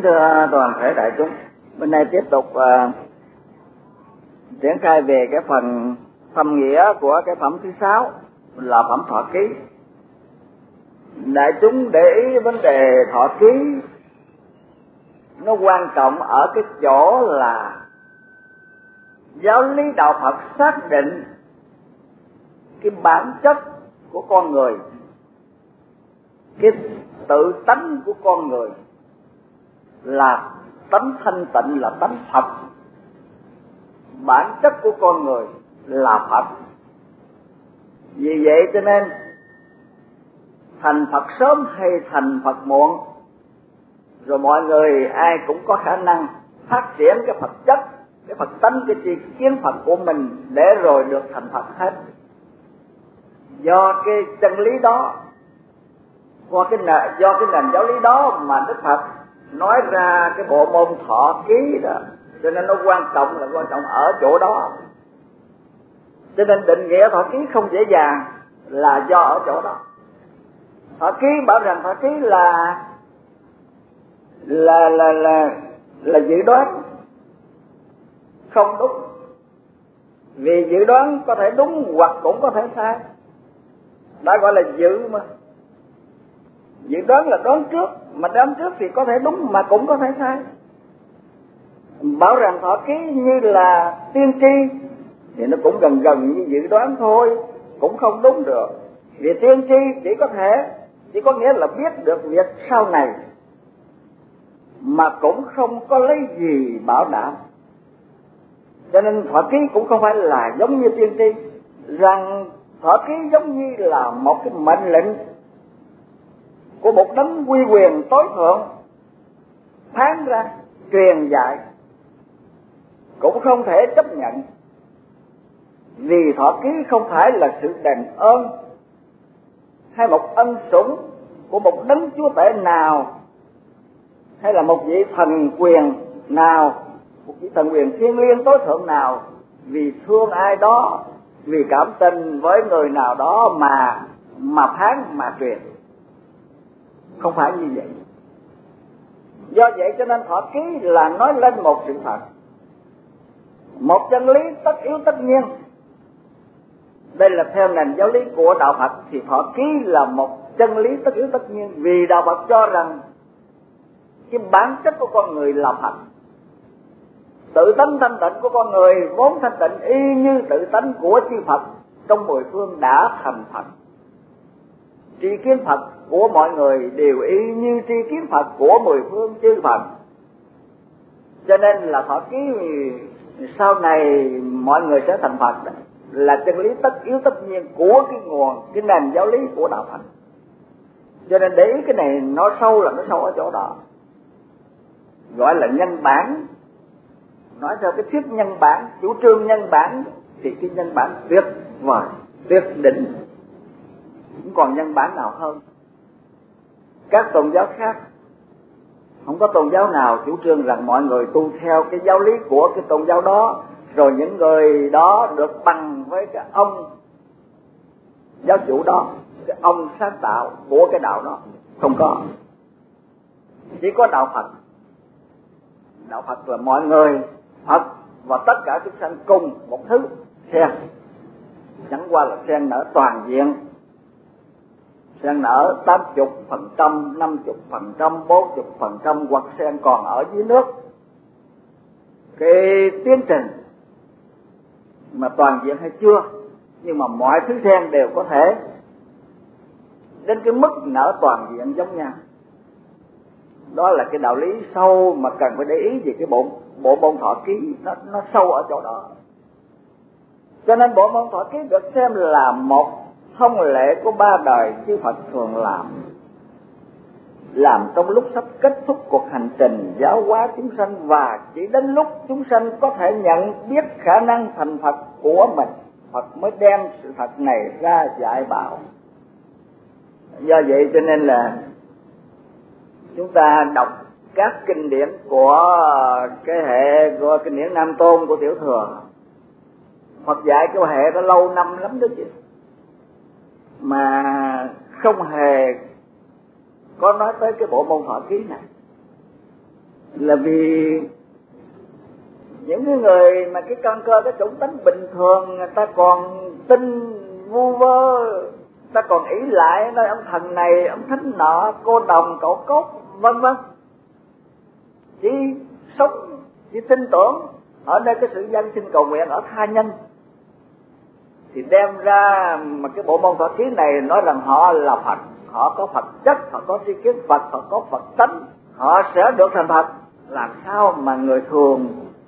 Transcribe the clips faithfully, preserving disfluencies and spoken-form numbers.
Kính thưa toàn thể đại chúng, bên này tiếp tục uh, triển khai về cái phần thâm nghĩa của cái phẩm thứ sáu là phẩm thọ ký. Đại chúng để ý vấn đề thọ ký nó quan trọng ở cái chỗ là giáo lý đạo Phật xác định cái bản chất của con người, cái tự tánh của con người là tánh thanh tịnh, là tánh Phật. Bản chất của con người là Phật. Vì vậy cho nên thành Phật sớm hay thành Phật muộn, rồi mọi người ai cũng có khả năng phát triển cái Phật chất, cái Phật tánh, cái tri kiến Phật của mình để rồi được thành Phật hết. Do cái chân lý đó, do cái nền, do cái nền giáo lý đó mà Đức Phật nói ra cái bộ môn thọ ký đó, cho nên nó quan trọng là quan trọng ở chỗ đó. Cho nên định nghĩa thọ ký không dễ dàng là do ở chỗ đó. Thọ ký bảo rằng thọ ký là là là là là dự đoán không đúng, vì dự đoán có thể đúng hoặc cũng có thể sai, đã gọi là dự mà. Dự đoán là đoán trước, mà đoán trước thì có thể đúng mà cũng có thể sai. Bảo rằng thọ ký như là tiên tri thì nó cũng gần gần như dự đoán thôi, cũng không đúng được. Vì tiên tri chỉ có thể, chỉ có nghĩa là biết được việc sau này, mà cũng không có lấy gì bảo đảm. Cho nên thọ ký cũng không phải là giống như tiên tri, rằng thọ ký giống như là một cái mệnh lệnh của một đấng uy quyền tối thượng phán ra, truyền dạy, cũng không thể chấp nhận. Vì thọ ký không phải là sự đền ơn hay một ân sủng của một đấng chúa tể nào, hay là một vị thần quyền nào, một vị thần quyền thiêng liêng tối thượng nào, vì thương ai đó, vì cảm tình với người nào đó mà mà phán mà truyền. Không phải như vậy. Do vậy cho nên thọ ký là nói lên một sự thật, một chân lý tất yếu tất nhiên. Đây là theo nền giáo lý của đạo Phật thì thọ ký là một chân lý tất yếu tất nhiên, vì đạo Phật cho rằng cái bản chất của con người là Phật. Tự tánh thanh tịnh của con người vốn thanh tịnh y như tự tánh của chư Phật trong mười phương đã thành Phật. Tri kiến Phật của mọi người đều y như tri kiến Phật của mười phương chư Phật. Cho nên là thọ ký sau này mọi người sẽ thành Phật đó, là chân lý tất yếu tất nhiên của cái nguồn, cái nền giáo lý của đạo Phật. Cho nên để ý cái này nó sâu là nó sâu ở chỗ đó, gọi là nhân bản. Nói theo cái thuyết nhân bản, chủ trương nhân bản thì cái nhân bản tuyệt vời, tuyệt đỉnh, không còn nhân bản nào hơn. Các tôn giáo khác không có tôn giáo nào chủ trương rằng mọi người tu theo cái giáo lý của cái tôn giáo đó, rồi những người đó được bằng với cái ông giáo chủ đó, cái ông sáng tạo của cái đạo đó. Không có. Chỉ có đạo Phật. Đạo Phật là mọi người, Phật và tất cả chúng sanh cùng một thứ, sen. Chẳng qua là sen nở toàn diện, sen nở tám mươi phần trăm, năm mươi phần trăm, bốn mươi phần trăm, hoặc sen còn ở dưới nước. Cái tiến trình mà toàn diện hay chưa, nhưng mà mọi thứ sen đều có thể đến cái mức nở toàn diện giống nhau. Đó là cái đạo lý sâu mà cần phải để ý về cái bộ bộ môn thọ ký, nó nó sâu ở chỗ đó. Cho nên bộ môn thọ ký được xem là một thông lệ của ba đời chư Phật thường làm, làm trong lúc sắp kết thúc cuộc hành trình giáo hóa chúng sanh, và chỉ đến lúc chúng sanh có thể nhận biết khả năng thành Phật của mình, Phật mới đem sự thật này ra dạy bảo. Do vậy cho nên là chúng ta đọc các kinh điển của cái hệ của kinh điển Nam Tôn của Tiểu Thừa, Phật dạy cái hệ đó lâu năm lắm đó chứ, mà không hề có nói tới cái bộ môn thọ ký này. là vì những cái người mà cái căn cơ, cái chủng tánh bình thường, người ta còn tin vu vơ, ta còn ỷ lại nói ông thần này, ông thánh nọ, cô đồng, cậu cốt, vân vân, chỉ sống, chỉ tin tưởng ở nơi cái sự dân sinh cầu nguyện ở tha nhân, thì đem ra mà cái bộ môn thọ ký này nói rằng họ là Phật, họ có Phật chất, họ có tri kiến Phật, họ có Phật tánh, họ sẽ được thành Phật. Làm sao mà người thường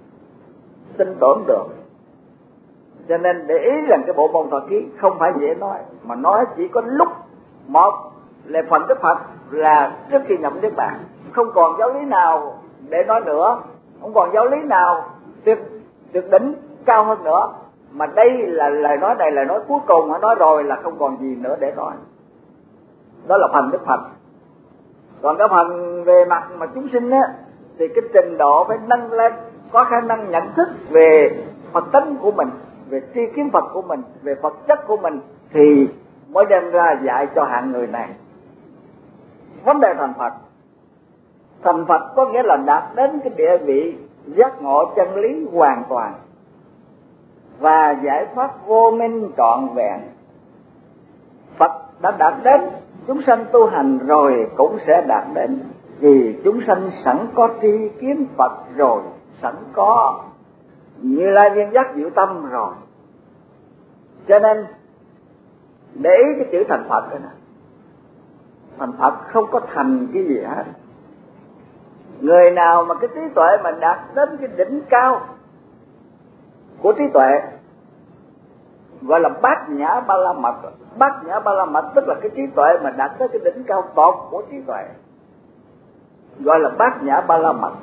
tin tưởng được? Cho nên để ý rằng cái bộ môn thọ ký không phải dễ nói, mà nói chỉ có lúc một là phần Đức Phật là trước khi nhập Niết Bàn, không còn giáo lý nào để nói nữa, không còn giáo lý nào tuyệt tuyệt đỉnh cao hơn nữa, mà đây là lời nói này là nói cuối cùng, họ nói rồi là không còn gì nữa để nói. Đó là phần Đức Phật. Còn cái phần về mặt mà chúng sinh á, thì cái trình độ phải nâng lên, có khả năng nhận thức về Phật tánh của mình, về tri kiến Phật của mình, về Phật chất của mình, thì mới đem ra dạy cho hạng người này. Vấn đề thành Phật, thành Phật có nghĩa là đạt đến cái địa vị giác ngộ chân lý hoàn toàn và giải thoát vô minh trọn vẹn. Phật đã đạt đến, chúng sanh tu hành rồi cũng sẽ đạt đến, vì chúng sanh sẵn có tri kiến Phật rồi, sẵn có Như Lai viên giác diệu tâm rồi. Cho nên để ý cái chữ thành Phật đó nè, thành Phật không có thành cái gì hết. Người nào mà cái trí tuệ mà đạt đến cái đỉnh cao của trí tuệ gọi là bát nhã ba la mật. Bát nhã ba la mật tức là cái trí tuệ mà đạt tới cái đỉnh cao tột của trí tuệ, gọi là bát nhã ba la mật.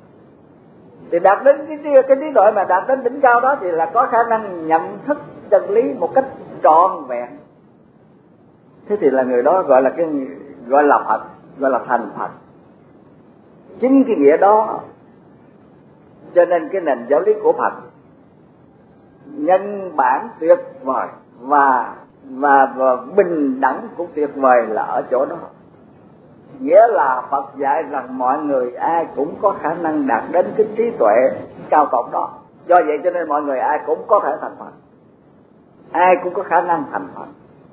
Thì đạt đến cái, cái, cái trí tuệ mà đạt đến đỉnh cao đó thì là có khả năng nhận thức chân lý một cách trọn vẹn. Thế thì là người đó gọi là cái gọi là Phật, gọi là thành Phật. Chính cái nghĩa đó cho nên cái nền giáo lý của Phật nhân bản tuyệt vời và và, và bình đẳng cũng tuyệt vời là ở chỗ đó. Nghĩa là Phật dạy rằng mọi người ai cũng có khả năng đạt đến cái trí tuệ cao tột đó. Do vậy cho nên mọi người ai cũng có thể thành Phật, ai cũng có khả năng thành Phật.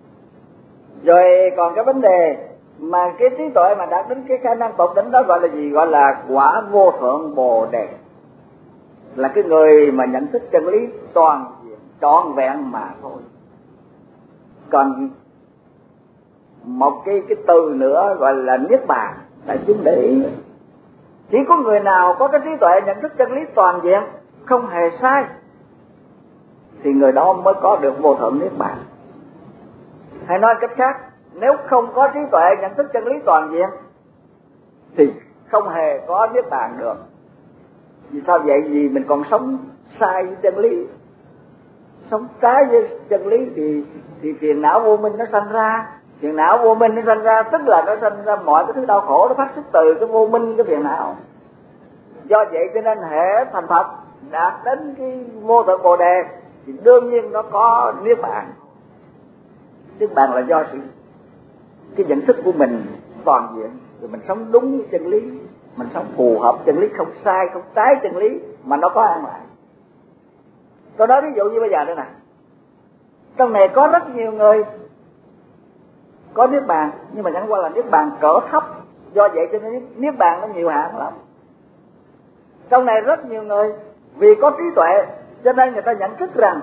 Rồi còn cái vấn đề mà cái trí tuệ mà đạt đến cái khả năng tột đỉnh đó gọi là gì? Gọi là quả vô thượng Bồ Đề, là cái người mà nhận thức chân lý toàn diện trọn vẹn mà thôi. Còn một cái cái từ nữa gọi là Niết Bàn, đại chúng để ý, chỉ có người nào có cái trí tuệ nhận thức chân lý toàn diện không hề sai thì người đó mới có được vô thượng Niết Bàn. Hay nói cách khác, nếu không có trí tuệ nhận thức chân lý toàn diện thì không hề có Niết Bàn được. Vì sao vậy? Vì mình còn sống sai với chân lý, sống trái với chân lý thì thì phiền não vô minh nó sanh ra. Phiền não vô minh nó sanh ra tức là nó sanh ra mọi cái thứ đau khổ, nó phát xuất từ cái vô minh, cái phiền não. Do vậy cho nên hệ thành Phật đạt đến cái vô thượng Bồ Đề thì đương nhiên nó có Niết Bàn. Niết Bàn là do sự cái nhận thức của mình toàn diện, rồi mình sống đúng với chân lý, mình sống phù hợp chân lý, không sai không trái chân lý mà nó có an lạc. Tôi nói ví dụ như bây giờ đây nè, trong này có rất nhiều người có Niết Bàn nhưng mà chẳng qua là Niết Bàn cỡ thấp, do vậy cho nên Niết Bàn nó nhiều hạng lắm. Trong này rất nhiều người vì có trí tuệ cho nên người ta nhận thức rằng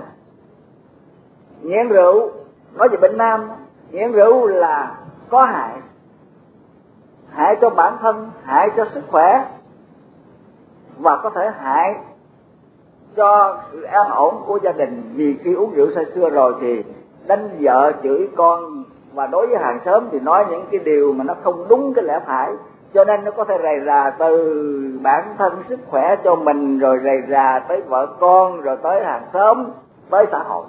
nghiện rượu, nói về bệnh nam, nghiện rượu là có hại, hại cho bản thân, hại cho sức khỏe và có thể hại cho sự an ổn của gia đình. Vì khi uống rượu say sưa rồi thì đánh vợ, chửi con, và đối với hàng xóm thì nói những cái điều mà nó không đúng cái lẽ phải, cho nên nó có thể rầy rà từ bản thân sức khỏe cho mình, rồi rầy rà tới vợ con, rồi tới hàng xóm, tới xã hội.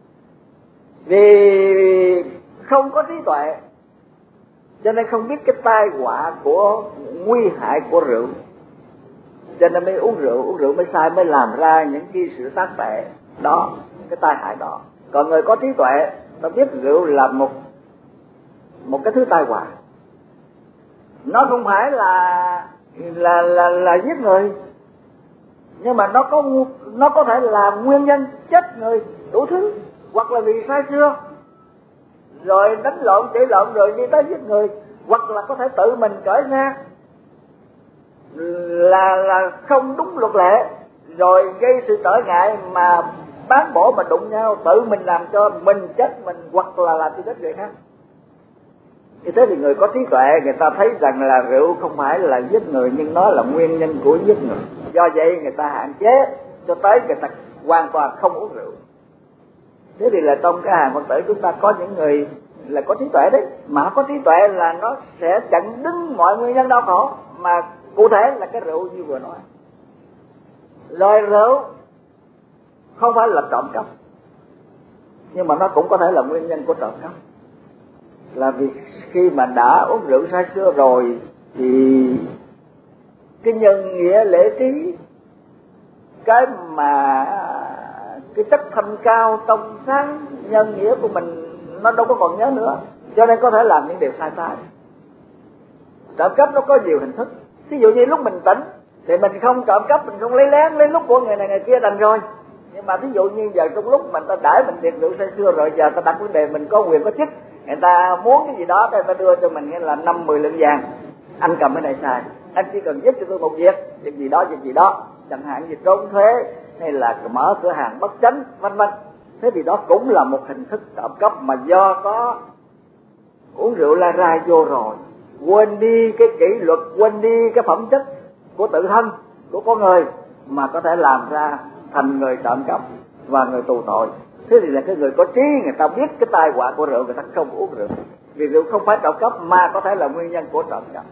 Vì không có trí tuệ cho nên không biết cái tai họa của nguy hại của rượu, cho nên mới uống rượu, uống rượu mới sai, mới làm ra những cái sự tác tệ đó, cái tai hại đó. Còn người có trí tuệ, ta biết rượu là một một cái thứ tai họa, nó không phải là là là là giết người, nhưng mà nó có nó có thể là nguyên nhân chết người đủ thứ, hoặc là vì sai xưa rồi đánh lộn chửi lộn rồi đi tới giết người, hoặc là có thể tự mình cởi ra là là không đúng luật lệ rồi gây sự trở ngại mà bán bổ mà đụng nhau, tự mình làm cho mình chết mình hoặc là làm cho chết người khác. Như thế thì người có trí tuệ người ta thấy rằng là rượu không phải là giết người nhưng nó là nguyên nhân của giết người, do vậy người ta hạn chế cho tới người ta hoàn toàn không uống rượu. Thế thì là trong cái hàng Phật tử chúng ta có những người là có trí tuệ đấy, mà có trí tuệ là nó sẽ chặn đứng mọi nguyên nhân đau khổ, mà cụ thể là cái rượu như vừa nói. Lời rượu không phải là trộm cắp, nhưng mà nó cũng có thể là nguyên nhân của trộm cắp, là vì khi mà đã uống rượu say xưa rồi thì cái nhân nghĩa lễ trí, cái mà cái chất thanh cao trong sáng nhân nghĩa của mình nó đâu có còn nhớ nữa, cho nên có thể làm những điều sai trái. Trộm cắp nó có nhiều hình thức, ví dụ như lúc mình tỉnh thì mình không trộm cắp, mình không lấy lén lấy lúc của người này người kia đành rồi. Nhưng mà ví dụ như giờ trong lúc mình ta đãi mình tiệc rượu say xưa rồi, giờ ta đặt vấn đề mình có quyền có chức, người ta muốn cái gì đó người ta đưa cho mình nghĩa là năm mười lượng vàng, anh cầm cái này xài, anh chỉ cần giúp cho tôi một việc, việc gì đó việc gì đó, chẳng hạn như trốn thuế hay là mở cửa hàng bất chánh vân vân. Thế thì đó cũng là một hình thức trộm cắp mà do có uống rượu la rai vô rồi, quên đi cái kỷ luật, quên đi cái phẩm chất của tự thân của con người mà có thể làm ra thành người trộm cắp và người tù tội. Thế thì là cái người có trí người ta biết cái tai họa của rượu, người ta không uống rượu, vì rượu không phải trộm cắp mà có thể là nguyên nhân của trộm cắp.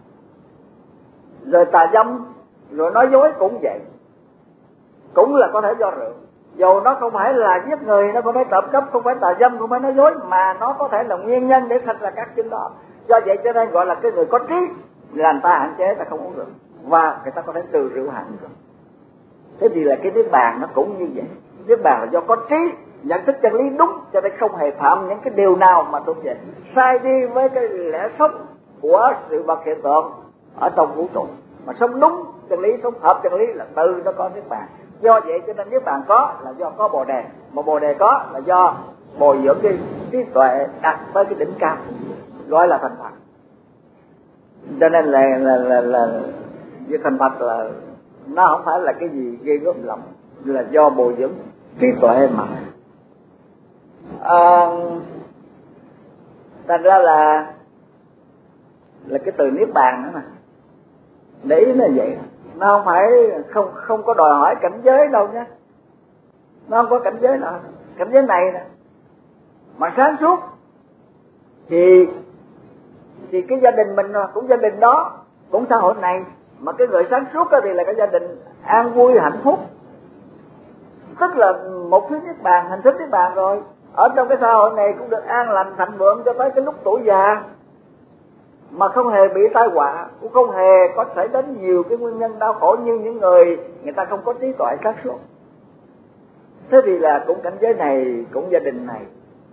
Rồi tà dâm rồi nói dối cũng vậy, cũng là có thể do rượu, dù nó không phải là giết người, nó không phải trộm cắp, không phải tà dâm, không phải nói dối, mà nó có thể là nguyên nhân để sinh ra các chứng đó. Do vậy cho nên gọi là cái người có trí là người ta hạn chế, ta không uống rượu và người ta có thể trừ rượu hẳn rồi. Thế thì là cái niết bàn nó cũng như vậy, niết bàn là do có trí nhận thức chân lý đúng, cho nên không hề phạm những cái điều nào mà tôi vậy sai đi với cái lẽ sống của sự vật hiện tượng ở trong vũ trụ, mà sống đúng chân lý, sống hợp chân lý là từ nó có niết bàn. Do vậy cho nên niết bàn có là do có bồ đề, mà bồ đề có là do bồi dưỡng cái trí tuệ đạt tới cái đỉnh cao, gọi là thành Phật. Cho nên là là là, là việc thành Phật là nó không phải là cái gì ghê gớm lắm, là do bồi dưỡng trí tuệ mà. À, thành ra là là cái từ niết bàn đó mà để ý là vậy, nó không phải không không có đòi hỏi cảnh giới đâu nhé, nó không có cảnh giới nào, cảnh giới này nè mà sáng suốt thì thì cái gia đình mình cũng gia đình đó, cũng xã hội này, mà cái người sáng suốt thì là cái gia đình an vui hạnh phúc, tức là một thứ niết bàn, hình thức niết bàn rồi. Ở trong cái xã hội này cũng được an lành thịnh vượng cho tới cái lúc tuổi già, mà không hề bị tai họa, cũng không hề có xảy đến nhiều cái nguyên nhân đau khổ như những người người ta không có trí tuệ sáng suốt. Thế thì là cũng cảnh giới này, cũng gia đình này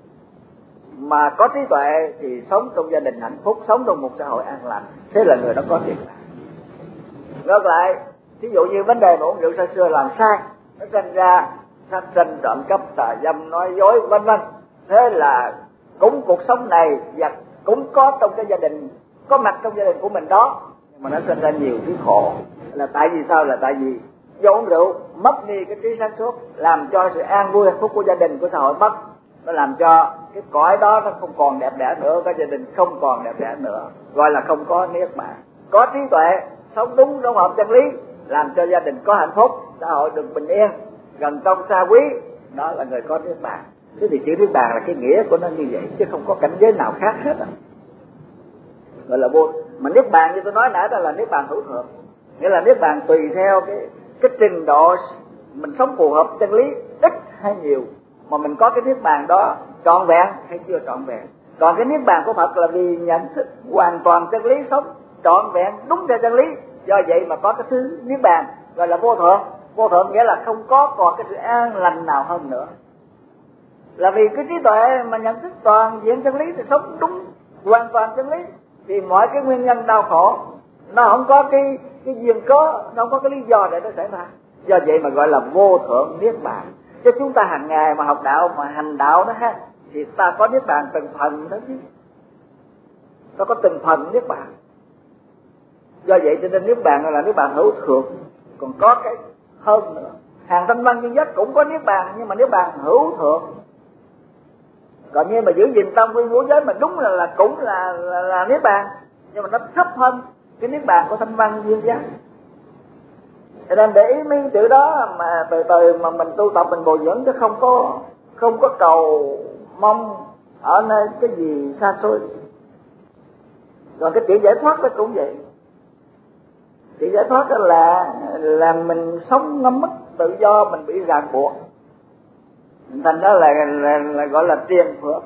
mà có trí tuệ thì sống trong gia đình hạnh phúc, sống trong một xã hội an lành, thế là người đó có niết bàn. Ngược lại, ví dụ như vấn đề mà uống rượu say xưa làm sai, nó sinh ra sát sinh, trộm cắp, tà dâm, nói dối vân vân, thế là cũng cuộc sống này và cũng có trong cái gia đình, có mặt trong gia đình của mình đó, nhưng mà nó sinh ra nhiều thứ khổ. Là tại vì sao? Là tại vì do uống rượu mất đi cái trí sáng suốt, làm cho sự an vui hạnh phúc của gia đình, của xã hội mất, nó làm cho cái cõi đó nó không còn đẹp đẽ nữa, cái gia đình không còn đẹp đẽ nữa, gọi là không có niết bàn. Có trí tuệ, sống đúng trong hợp chân lý, làm cho gia đình có hạnh phúc, xã hội được bình yên, gần công xa quý, đó là người có niết bàn. Thế thì chữ niết bàn là cái nghĩa của nó như vậy, chứ không có cảnh giới nào khác hết à. Gọi là vô, mà niết bàn như tôi nói nãy đó là niết bàn hữu thượng, nghĩa là niết bàn tùy theo cái cái trình độ mình sống phù hợp chân lý, ít hay nhiều, mà mình có cái niết bàn đó trọn vẹn hay chưa trọn vẹn. Còn cái niết bàn của Phật là vì nhận thức hoàn toàn chân lý, sống trọn vẹn đúng theo chân lý, do vậy mà có cái thứ niết bàn gọi là vô thượng. Vô thượng nghĩa là không có còn cái sự an lành nào hơn nữa, là vì cái trí tuệ mà nhận thức toàn diện chân lý thì sống đúng hoàn toàn chân lý, thì mọi cái nguyên nhân đau khổ nó không có cái cái duyên có, nó không có cái lý do để nó xảy ra. Do vậy mà gọi là vô thượng niết bàn. Chứ chúng ta hàng ngày mà học đạo mà hành đạo đó ha, thì ta có niết bàn từng phần đó chứ, nó có từng phần niết bàn. Do vậy cho nên niết bàn là niết bàn hữu thượng. Còn có cái hơn nữa, hàng thanh văn duy nhất cũng có niết bàn, nhưng mà niết bàn hữu thượng. Còn như mà giữ gìn tam quy ngũ giới mà đúng là là cũng là là, là niết bàn, nhưng mà nó thấp hơn cái niết bàn của thanh văn duy giác. Cho nên để ý mấy chữ đó mà từ từ mà mình tu tập, mình bồi dưỡng, chứ không có không có cầu mong ở nơi cái gì xa xôi. Còn cái chữ giải thoát đó cũng vậy. Chữ giải thoát đó là là mình sống ngâm mất tự do, mình bị ràng buộc, thành đó là, là, là gọi là tiền phước.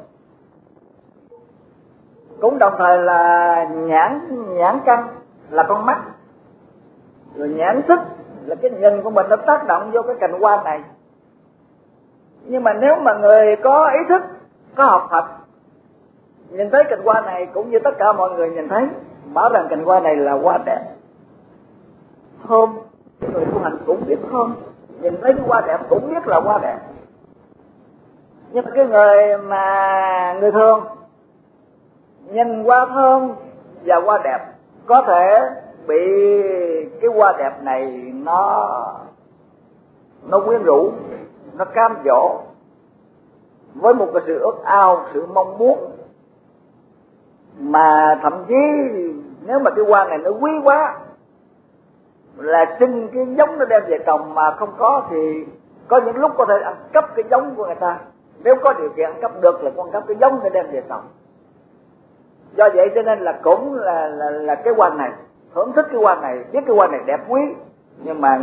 Cũng đồng thời là nhãn nhãn căn là con mắt, rồi nhãn thức là cái nhìn của mình nó tác động vô cái cành hoa này. Nhưng mà nếu mà người có ý thức, có học Phật, nhìn thấy cành hoa này cũng như tất cả mọi người nhìn thấy, bảo rằng cành hoa này là hoa đẹp, thơm. Cái người tu hành cũng biết thơm, nhìn thấy cái hoa đẹp cũng biết là hoa đẹp. Nhưng mà cái người mà người thường nhìn hoa thơm và hoa đẹp, có thể bị cái hoa đẹp này nó nó quyến rũ, nó cám dỗ với một cái sự ước ao, sự mong muốn, mà thậm chí nếu mà cái hoa này nó quý quá là xin cái giống nó đem về trồng, mà không có thì có những lúc có thể ăn cắp cái giống của người ta. Nếu có điều kiện ăn cắp được là con cắp cái giống để đem về trồng. Do vậy cho nên là cũng là là, là cái hoa này, thưởng thức cái hoa này, biết cái hoa này đẹp quý, nhưng mà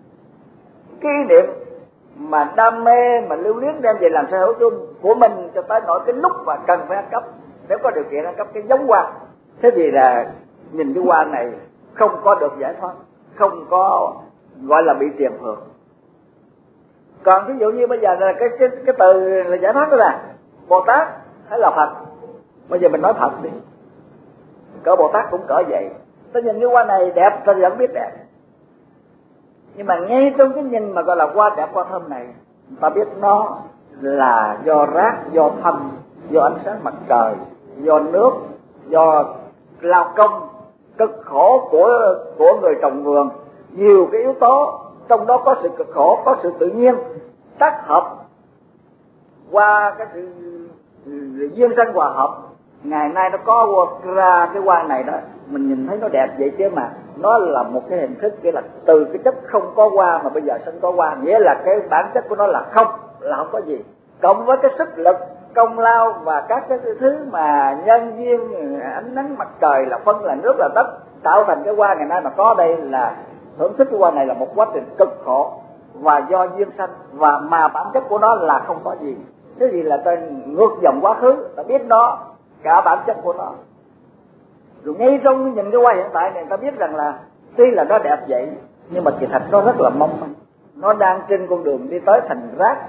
cái ý niệm mà đam mê mà lưu luyến đem về làm sở hữu chung của mình, cho tới nỗi cái lúc mà cần phải ăn cắp, nếu có điều kiện ăn cắp cái giống hoa. Thế thì là nhìn cái hoa này không có được giải thoát, không có gọi là bị tiền phượng. Còn ví dụ như bây giờ là cái cái cái từ là giải thoát đó là Bồ Tát hay là Phật. Bây giờ mình nói Phật đi, cỡ Bồ Tát cũng cỡ vậy. Ta nhìn cái hoa này đẹp, ta vẫn biết đẹp. Nhưng mà ngay trong cái nhìn mà gọi là hoa đẹp, hoa thơm này, ta biết nó là do rác, do thâm, do ánh sáng mặt trời, do nước, do lao công cực khổ của của người trồng vườn. Nhiều cái yếu tố, trong đó có sự cực khổ, có sự tự nhiên tác hợp qua cái sự duyên sanh hòa hợp. Ngày nay nó có ra cái hoa này đó, mình nhìn thấy nó đẹp vậy chứ mà nó là một cái hình thức, nghĩa là từ cái chất không có hoa mà bây giờ sinh có hoa, nghĩa là cái bản chất của nó là không, là không có gì. Cộng với cái sức lực, công lao và các cái thứ mà nhân duyên, ánh nắng mặt trời là phân là nước là đất tạo thành cái hoa ngày nay mà có đây, là thưởng thức cái hoa này là một quá trình cực khổ và do duyên sanh, và mà bản chất của nó là không có gì. Cái gì là ta ngược dòng quá khứ, ta biết nó cả bản chất của nó. Rồi ngay trong nhìn cái hoa hiện tại này, ta biết rằng là tuy là nó đẹp vậy, nhưng mà kỳ thật nó rất là mong manh. Nó đang trên con đường đi tới thành rác,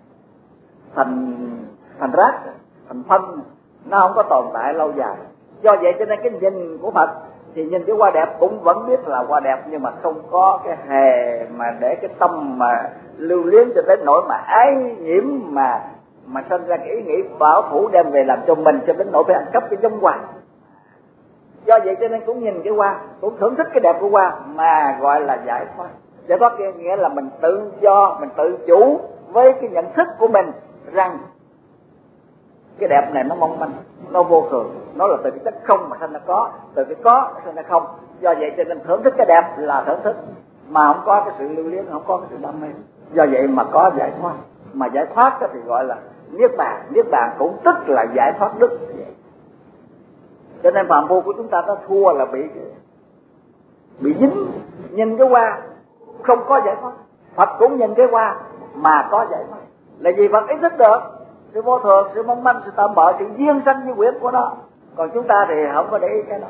thành thành rác, thành phân, nó không có tồn tại lâu dài. Do vậy cho nên cái nhìn của Phật thì nhìn cái hoa đẹp cũng vẫn biết là hoa đẹp, nhưng mà không có cái hề mà để cái tâm mà lưu luyến cho đến nỗi mà ái nhiễm, mà mà sinh ra cái ý nghĩ bảo thủ đem về làm cho mình, cho đến nỗi phải ăn cắp cái giống hoa. Do vậy cho nên cũng nhìn cái hoa, cũng thưởng thức cái đẹp của hoa, mà gọi là giải thoát. Giải thoát nghĩa là mình tự do, mình tự chủ với cái nhận thức của mình rằng cái đẹp này nó mong manh, nó vô thường, nó là từ cái chất không mà thành nó có, từ cái có nó thành nó không. Do vậy cho nên thưởng thức cái đẹp là thưởng thức, mà không có cái sự lưu luyến, không có cái sự đam mê. Do vậy mà có giải thoát. Mà giải thoát thì gọi là niết bàn. Niết bàn cũng tức là giải thoát đức. Cho nên phàm phu của chúng ta nó thua là bị bị dính, nhìn cái hoa không có giải thoát. Phật cũng nhìn cái hoa mà có giải thoát. Là vì Phật ý thức được sự vô thường, sự mong manh, sự tạm bợ, sự duyên sanh như quyển của nó. Còn chúng ta thì không có để ý cái đó.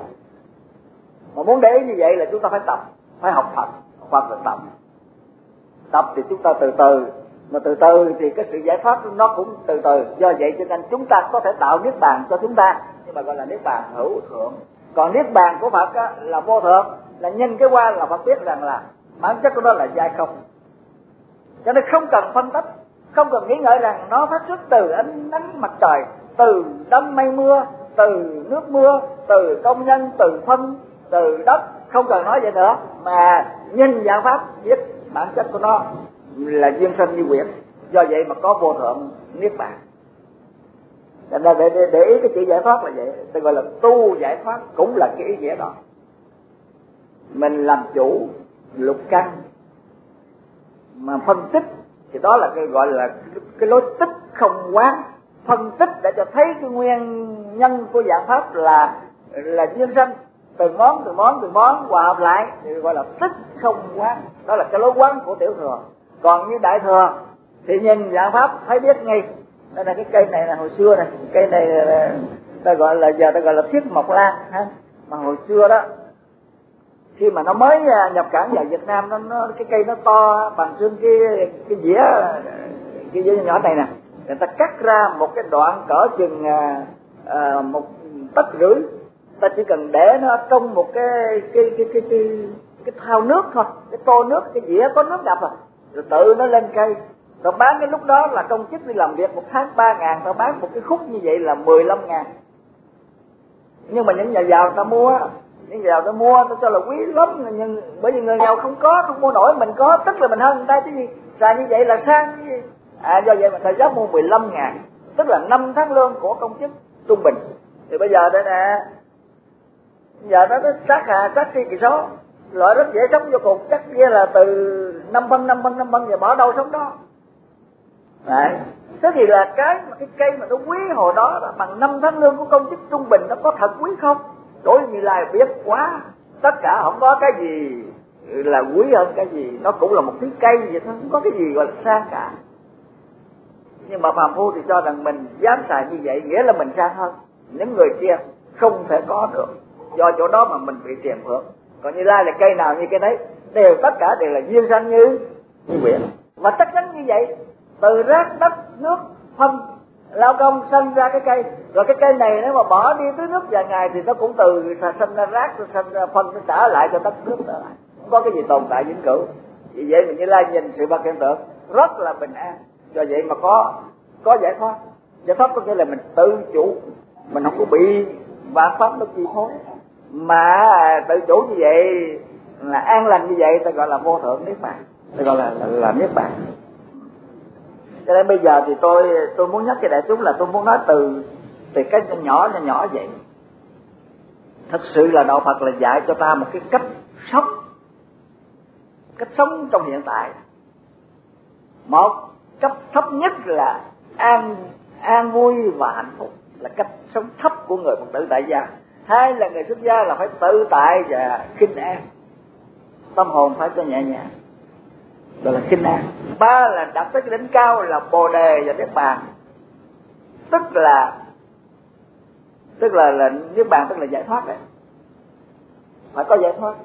Mà muốn để ý như vậy là chúng ta phải tập, phải học Phật. Phật là tập. Tập thì chúng ta từ từ, mà từ từ thì cái sự giải thoát nó cũng từ từ. Do vậy cho nên chúng ta có thể tạo niết bàn cho chúng ta, nhưng mà gọi là niết bàn hữu thượng. Còn niết bàn của Phật á, là vô thượng, là nhìn cái hoa là phải biết rằng là bản chất của nó là giai không. Cho nên không cần phân tích, không cần nghĩ ngợi rằng nó phát xuất từ ánh nắng mặt trời, từ đám mây mưa, từ nước mưa, từ công nhân, từ phân, từ đất, không cần nói vậy nữa, mà nhìn dạng pháp biết bản chất của nó là duyên sanh như quyển. Do vậy mà có vô thượng niết bàn. Cho nên để, để, để ý cái chữ giải thoát là vậy, tôi gọi là tu giải thoát, cũng là cái ý nghĩa đó. Mình làm chủ lục căn mà phân tích thì đó là cái gọi là cái, cái lối tích không quán, phân tích để cho thấy cái nguyên nhân của dạng pháp là là duyên sanh, từng món từng món từng món hòa hợp lại thì gọi là tích không quán. Đó là cái lối quán của tiểu thừa. Còn như đại thừa thì nhìn dạng pháp thấy biết ngay. Đây là cái cây này là hồi xưa này, cây này là, ta gọi là giờ ta gọi là thiết mộc lan ha. Mà hồi xưa đó khi mà nó mới nhập cảng vào Việt Nam, nó, nó cái cây nó to bằng xương cái cái dĩa cái dĩa nhỏ này nè, người ta cắt ra một cái đoạn cỡ chừng à, à, một tấc rưỡi, ta chỉ cần để nó trong một cái cái cái cái cái, cái thau nước thôi, cái tô nước, cái dĩa có nước đập à, rồi tự nó lên cây. Tao bán cái lúc đó là công chức đi làm việc một tháng ba ngàn, tao bán một cái khúc như vậy là mười lăm ngàn. Nhưng mà những nhà giàu ta mua, những nhà giàu ta mua tao cho là quý lắm, nhưng bởi vì người nghèo không có, không mua nổi, mình có, tức là mình hơn người ta chứ gì. Xài như vậy là sang chứ gì. À do vậy mà thầy giáo mua mười lăm ngàn, tức là năm tháng lương của công chức trung bình. Thì bây giờ đây nè, giờ nó có sát hà, sát tri kỳ số, loại rất dễ sống vô cùng, chắc kia là từ năm phân, năm phân, năm phân, giờ bỏ đâu sống đó. Đấy. Thế thì là cái mà cái cây mà nó quý hồi đó là bằng năm tháng lương của công chức trung bình, nó có thật quý không? Đối với Như Lai biết quá, tất cả không có cái gì là quý hơn cái gì, nó cũng là một cái cây vậy thôi, không có cái gì gọi là sang cả. Nhưng mà phàm phu thì cho rằng mình dám xài như vậy nghĩa là mình sang hơn những người kia, không thể có được, do chỗ đó mà mình bị triền phượng. Còn Như Lai là cây nào như cái đấy, đều tất cả đều là duyên sanh như như quyển. Và chắc chắn như vậy, từ rác đất nước phân lao công sanh ra cái cây, rồi cái cây này nếu mà bỏ đi tưới nước vài ngày thì nó cũng từ sanh ra rác, sanh ra phân, nó trả lại cho đất nước trở lại, không có cái gì tồn tại vĩnh cửu. Vì vậy mà Như Lai nhìn sự vật hiện tượng rất là bình an. Do vậy mà có có giải thoát. Giải thoát có nghĩa là mình tự chủ, mình không có bị vạn pháp nó chi phối, mà tự chủ như vậy là an lành, như vậy ta gọi là vô thượng niết bàn, ta gọi là là, là niết bàn. Cho nên bây giờ thì tôi tôi muốn nhắc cho đại chúng là tôi muốn nói từ từ cái nhỏ nhỏ nhỏ vậy. Thật sự là đạo Phật là dạy cho ta một cái cách sống, cách sống trong hiện tại. Một, cấp thấp nhất là an an vui và hạnh phúc, là cách sống thấp của người Phật tử tại gia. Hai là người xuất gia là phải tự tại và khinh an, tâm hồn phải cho nhẹ nhàng, gọi là khinh an. Ba là đạt tới cái đỉnh cao là bồ đề và niết bàn, tức là tức là là niết bàn, tức là giải thoát đấy, phải có giải thoát.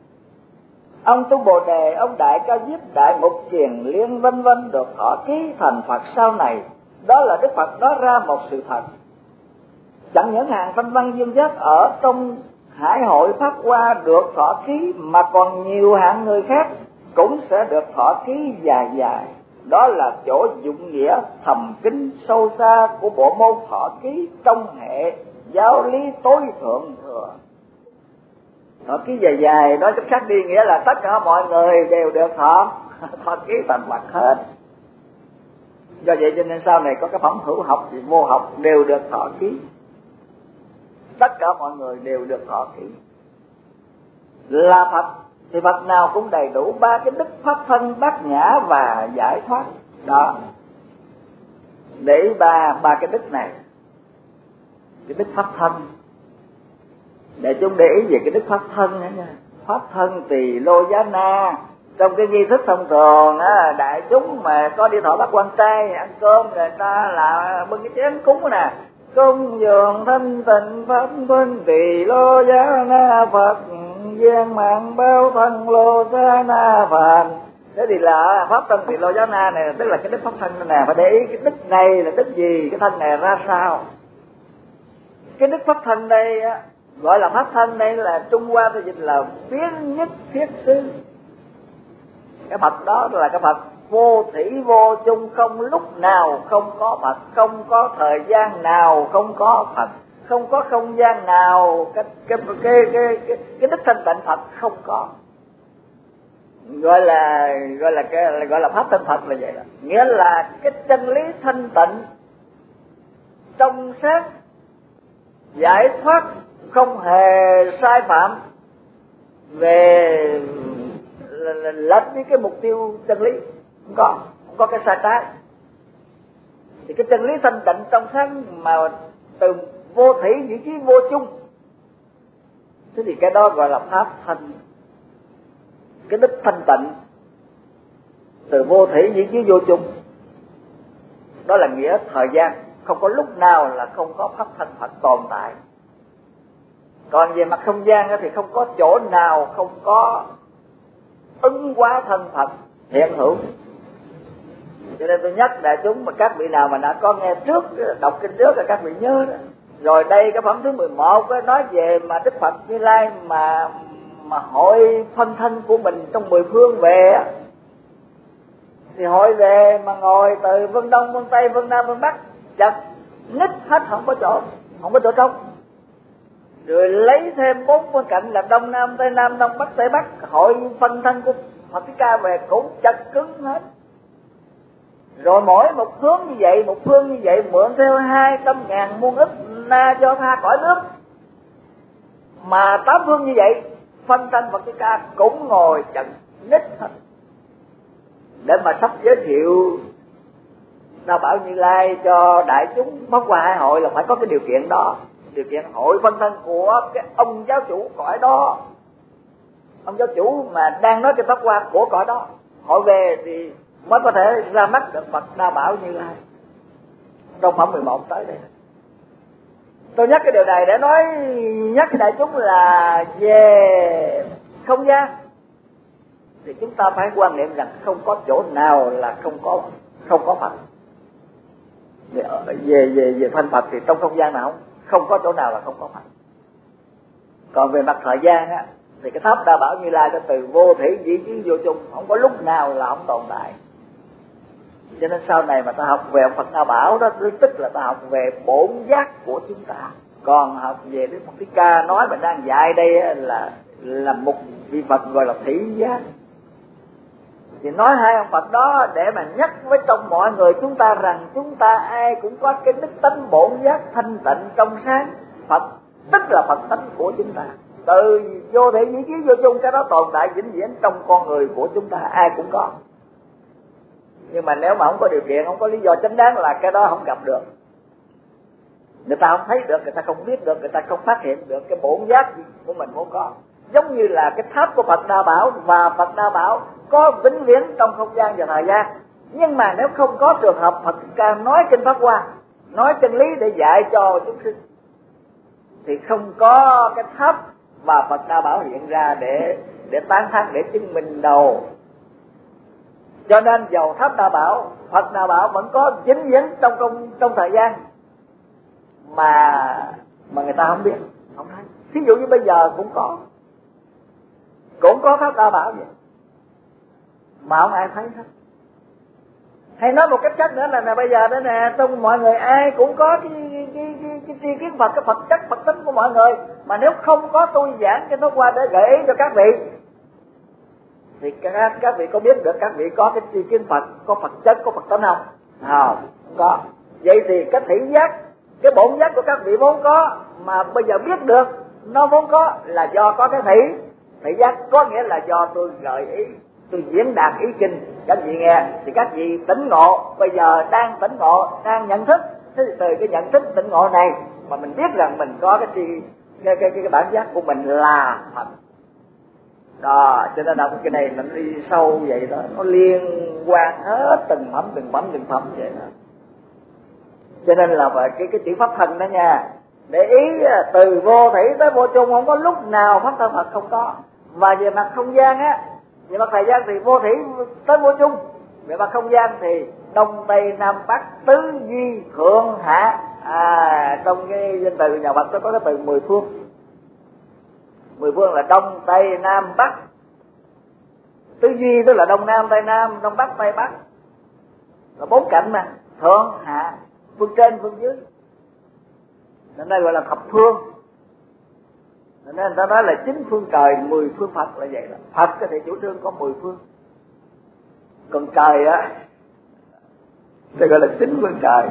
Ông tu bồ đề, ông đại cao diếp, đại mục kiền liên vân vân được thọ ký thành Phật sau này. Đó là Đức Phật nói ra một sự thật. Chẳng những hàng thanh văn dương giác ở trong hải hội pháp hoa được thọ ký, mà còn nhiều hạng người khác cũng sẽ được thọ ký dài dài. Đó là chỗ dụng nghĩa thầm kín sâu xa của bộ môn thọ ký trong hệ giáo lý tối thượng thừa. Thọ ký dài dài đó chắc khác đi, nghĩa là tất cả mọi người đều được thọ thọ ký thành Phật hết. Do vậy cho nên sau này có cái phẩm hữu học thì vô học đều được thọ ký, tất cả mọi người đều được thọ ký. Là Phật thì Phật nào cũng đầy đủ ba cái đức pháp thân, bát nhã và giải thoát đó. Để ba ba cái đức này, cái đức pháp thân, để chúng để ý về cái đức pháp thân nữa nha. Pháp thân tỳ lô giá na, trong cái nghi thức thông thường á, đại chúng mà có đi thọ bát quan trai ăn cơm, người ta là bưng cái chén cúng nè, cung dường thanh tịnh pháp thân tỳ lô giá na Phật, gian mạng bao thân lô giá na Phật. Thế thì là pháp thân tỳ lô giá na này tức là cái đức pháp thân nè, phải để ý cái đức này là đức gì, cái thân này ra sao. Cái đức pháp thân đây á, gọi là pháp thân đây là Trung Hoa tôi dịch là biến nhất thiết xứ. Cái Phật đó là cái Phật vô thủy vô chung, không lúc nào không có Phật, không có thời gian nào không có Phật, không có không gian nào cái cái cái cái cái, cái đức thanh tịnh Phật không có. Gọi là gọi là cái gọi là pháp thân Phật là vậy đó. Nghĩa là cái chân lý thanh tịnh trong sáng giải thoát, không hề sai phạm về lệch với cái mục tiêu chân lý, không có không có cái sai trái. Thì cái chân lý thanh tịnh trong sáng mà từ vô thủy vị trí vô chung, thế thì cái đó gọi là pháp thân. Cái đức thanh tịnh từ vô thủy vị trí vô chung, đó là nghĩa thời gian, không có lúc nào là không có pháp thân Phật tồn tại. Còn về mặt không gian thì không có chỗ nào không có ứng hóa thân Phật hiện hữu. Cho nên tôi nhắc đại chúng, mà các vị nào mà đã có nghe trước, đọc kinh trước là các vị nhớ đó. Rồi đây cái phẩm thứ mười một nói về mà Đức Phật Như Lai mà mà hội phân thân của mình trong mười phương về, thì hội về mà ngồi từ phương Đông, phương Tây, phương Nam, phương Bắc, chặt nít hết, không có chỗ, không có chỗ trống. Rồi lấy thêm bốn phương cạnh là Đông Nam, Tây Nam, Đông Bắc, Tây Bắc, hội phân thân của Phật Thích Ca về cũng chặt cứng hết. Rồi mỗi một hướng như vậy, một phương như vậy, mượn theo hai trăm ngàn muôn ức na do tha cõi nước, mà tám phương như vậy, phân thân Phật Thích Ca cũng ngồi chặt nít hết. Để mà sắp giới thiệu Đa Bảo Như Lai cho đại chúng Pháp Hoa Hai Hội là phải có cái điều kiện đó. Điều kiện hội phân thân của cái ông giáo chủ cõi đó, ông giáo chủ mà đang nói cái Pháp Hoa của cõi đó, hội về thì mới có thể ra mắt được Phật Đa Bảo Như Lai. Trong phẩm mười một tới đây, tôi nhắc cái điều này để nói nhắc cái đại chúng là về không gian thì chúng ta phải quan niệm rằng không có chỗ nào là không có không có Phật. Về về về, về thân Phật thì trong không gian nào không không có chỗ nào là không có Phật. Còn về mặt thời gian á, thì cái pháp Đa Bảo Như Lai nó từ vô thủy vị trí vô chung, không có lúc nào là không tồn tại. Cho nên sau này mà ta học về Phật Đa Bảo đó, tức là ta học về bổn giác của chúng ta. Còn học về Đức Phật Thích Ca nói mình đang dạy đây là là một vị Phật gọi là thủy giác. Thì nói hai ông Phật đó để mà nhắc với trong mọi người chúng ta rằng chúng ta ai cũng có cái đức tánh bổn giác thanh tịnh trong sáng. Phật tức là Phật tánh của chúng ta, từ vô thể vị trí vô chung, cái đó tồn tại vĩnh viễn trong con người của chúng ta, ai cũng có. Nhưng mà nếu mà không có điều kiện, không có lý do chính đáng là cái đó không gặp được. Người ta không thấy được, người ta không biết được, người ta không phát hiện được cái bổn giác của mình vốn có. Giống như là cái tháp của Phật Đa Bảo, và Phật Đa Bảo có vĩnh viễn trong không gian và thời gian. Nhưng mà nếu không có trường hợp Phật Thích Ca nói kinh Pháp Hoa, nói chân lý để dạy cho chúng sinh, thì không có cái tháp và Phật Đa Bảo hiện ra để để tán thán, để chứng minh đâu. Cho nên dầu tháp Đa Bảo, Phật Đa Bảo vẫn có vĩnh viễn trong trong trong thời gian mà mà người ta không biết, không thấy. Ví dụ như bây giờ cũng có cũng có tháp Đa Bảo vậy mà không ai thấy hết. Hay nói một cách khác nữa là, là bây giờ đó nè, trong mọi người ai cũng có cái cái cái cái, cái tri kiến Phật, cái Phật chất Phật tính của mọi người, mà nếu không có tôi giảng cái nó qua để gợi ý cho các vị thì các các vị có biết được các vị có cái tri kiến Phật, có Phật chất, có Phật tính không? Không có. Vậy thì cái thị giác, cái bổn giác của các vị vốn có mà bây giờ biết được nó vốn có là do có cái thị thị giác, có nghĩa là do tôi gợi ý, tôi diễn đạt ý kinh các vị nghe thì các vị tỉnh ngộ, bây giờ đang tỉnh ngộ, đang nhận thức. Thế thì từ cái nhận thức tỉnh ngộ này mà mình biết rằng mình có cái cái cái cái, cái bản giác của mình là Phật. Đó, cho nên đọc cái này mình đi sâu vậy đó, nó liên quan hết từng phẩm từng phẩm từng phẩm vậy đó. Cho nên là về cái cái chữ pháp thân đó nha, để ý từ vô thủy tới vô chung, không có lúc nào pháp thân Phật không có. Và về mặt không gian á, về mặt thời gian thì vô thủy tới vô chung, về mặt không gian thì đông tây nam bắc tứ duy thượng hạ. À, trong cái danh từ nhà Phật nó có cái từ mười phương, Mười phương là đông tây nam bắc. Tứ duy tức là đông nam tây nam, đông bắc tây bắc, là bốn cạnh mà, thượng hạ, phương trên phương dưới, nên đây gọi là thập phương. Nên người ta nói là chín phương trời mười phương Phật là vậy đó. Phật có thể chủ trương có mười phương, còn trời á thì gọi là chín phương trời.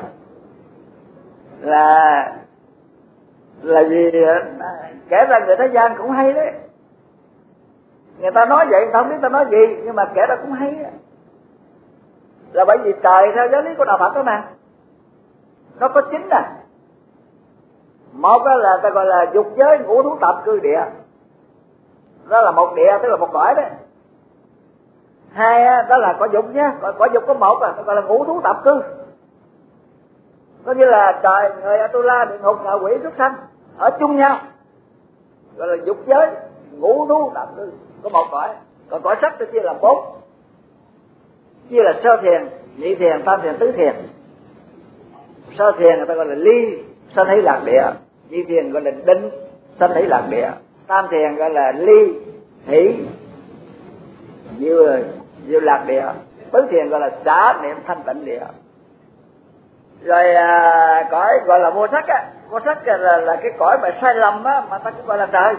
Là là gì? Kể ra người thế gian cũng hay đấy. Người ta nói vậy không biết ta nói gì, nhưng mà kể ra cũng hay đó. Là bởi vì trời theo giáo lý của đạo Phật đó mà, nó có chín à. Một đó là ta gọi là dục giới ngũ thú tạp cư địa, đó là một địa, tức là một cõi đấy. Hai đó là cõi dục nhé, cõi dục có một à, ta gọi là ngũ thú tạp cư. Có như là trời, người, Atula, địa ngục, ngạ quỷ, súc sanh ở chung nhau, gọi là dục giới ngũ thú tạp cư, có một cõi. Còn cõi sắc thì chia làm bốn, chia là sơ thiền, nhị thiền, tam thiền, tứ thiền. Sơ thiền người ta gọi là ly, sanh hỷ lạc địa. Nhị thiền gọi là định, sanh hỷ lạc địa. Tam thiền gọi là ly, hỷ, diệu, diệu lạc địa. Tứ thiền gọi là xả niệm thanh tịnh địa. Rồi à, cõi gọi là vô sắc á, vô sắc là, là cái cõi mà sai lầm á, mà ta cũng gọi là trời,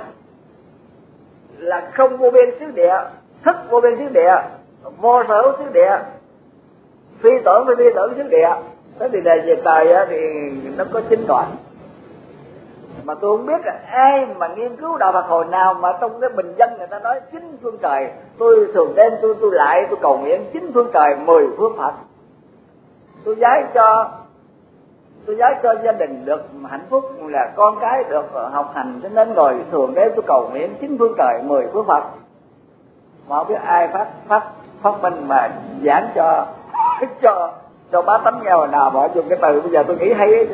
là không vô biên xứ địa, thức vô biên xứ địa, vô sở hữu xứ địa, phi tưởng với phi tưởng xứ địa. Thế thì đề về trời á, thì nó có chín đoạn. Mà tôi không biết là ai mà nghiên cứu đạo Phật hồi nào mà trong cái bình dân người ta nói chín phương trời. Tôi thường đêm tôi tôi lại tôi cầu nguyện chín phương trời mười phương Phật. Tôi giái cho tôi giái cho gia đình được hạnh phúc, là con cái được học hành, cho nên ngồi thường đêm tôi cầu nguyện chín phương trời mười phương Phật. Mà không biết ai phát phát phát minh mà giảng cho cho cho bá tánh nhau nào mà dùng cái từ bây giờ tôi nghĩ hay ấy.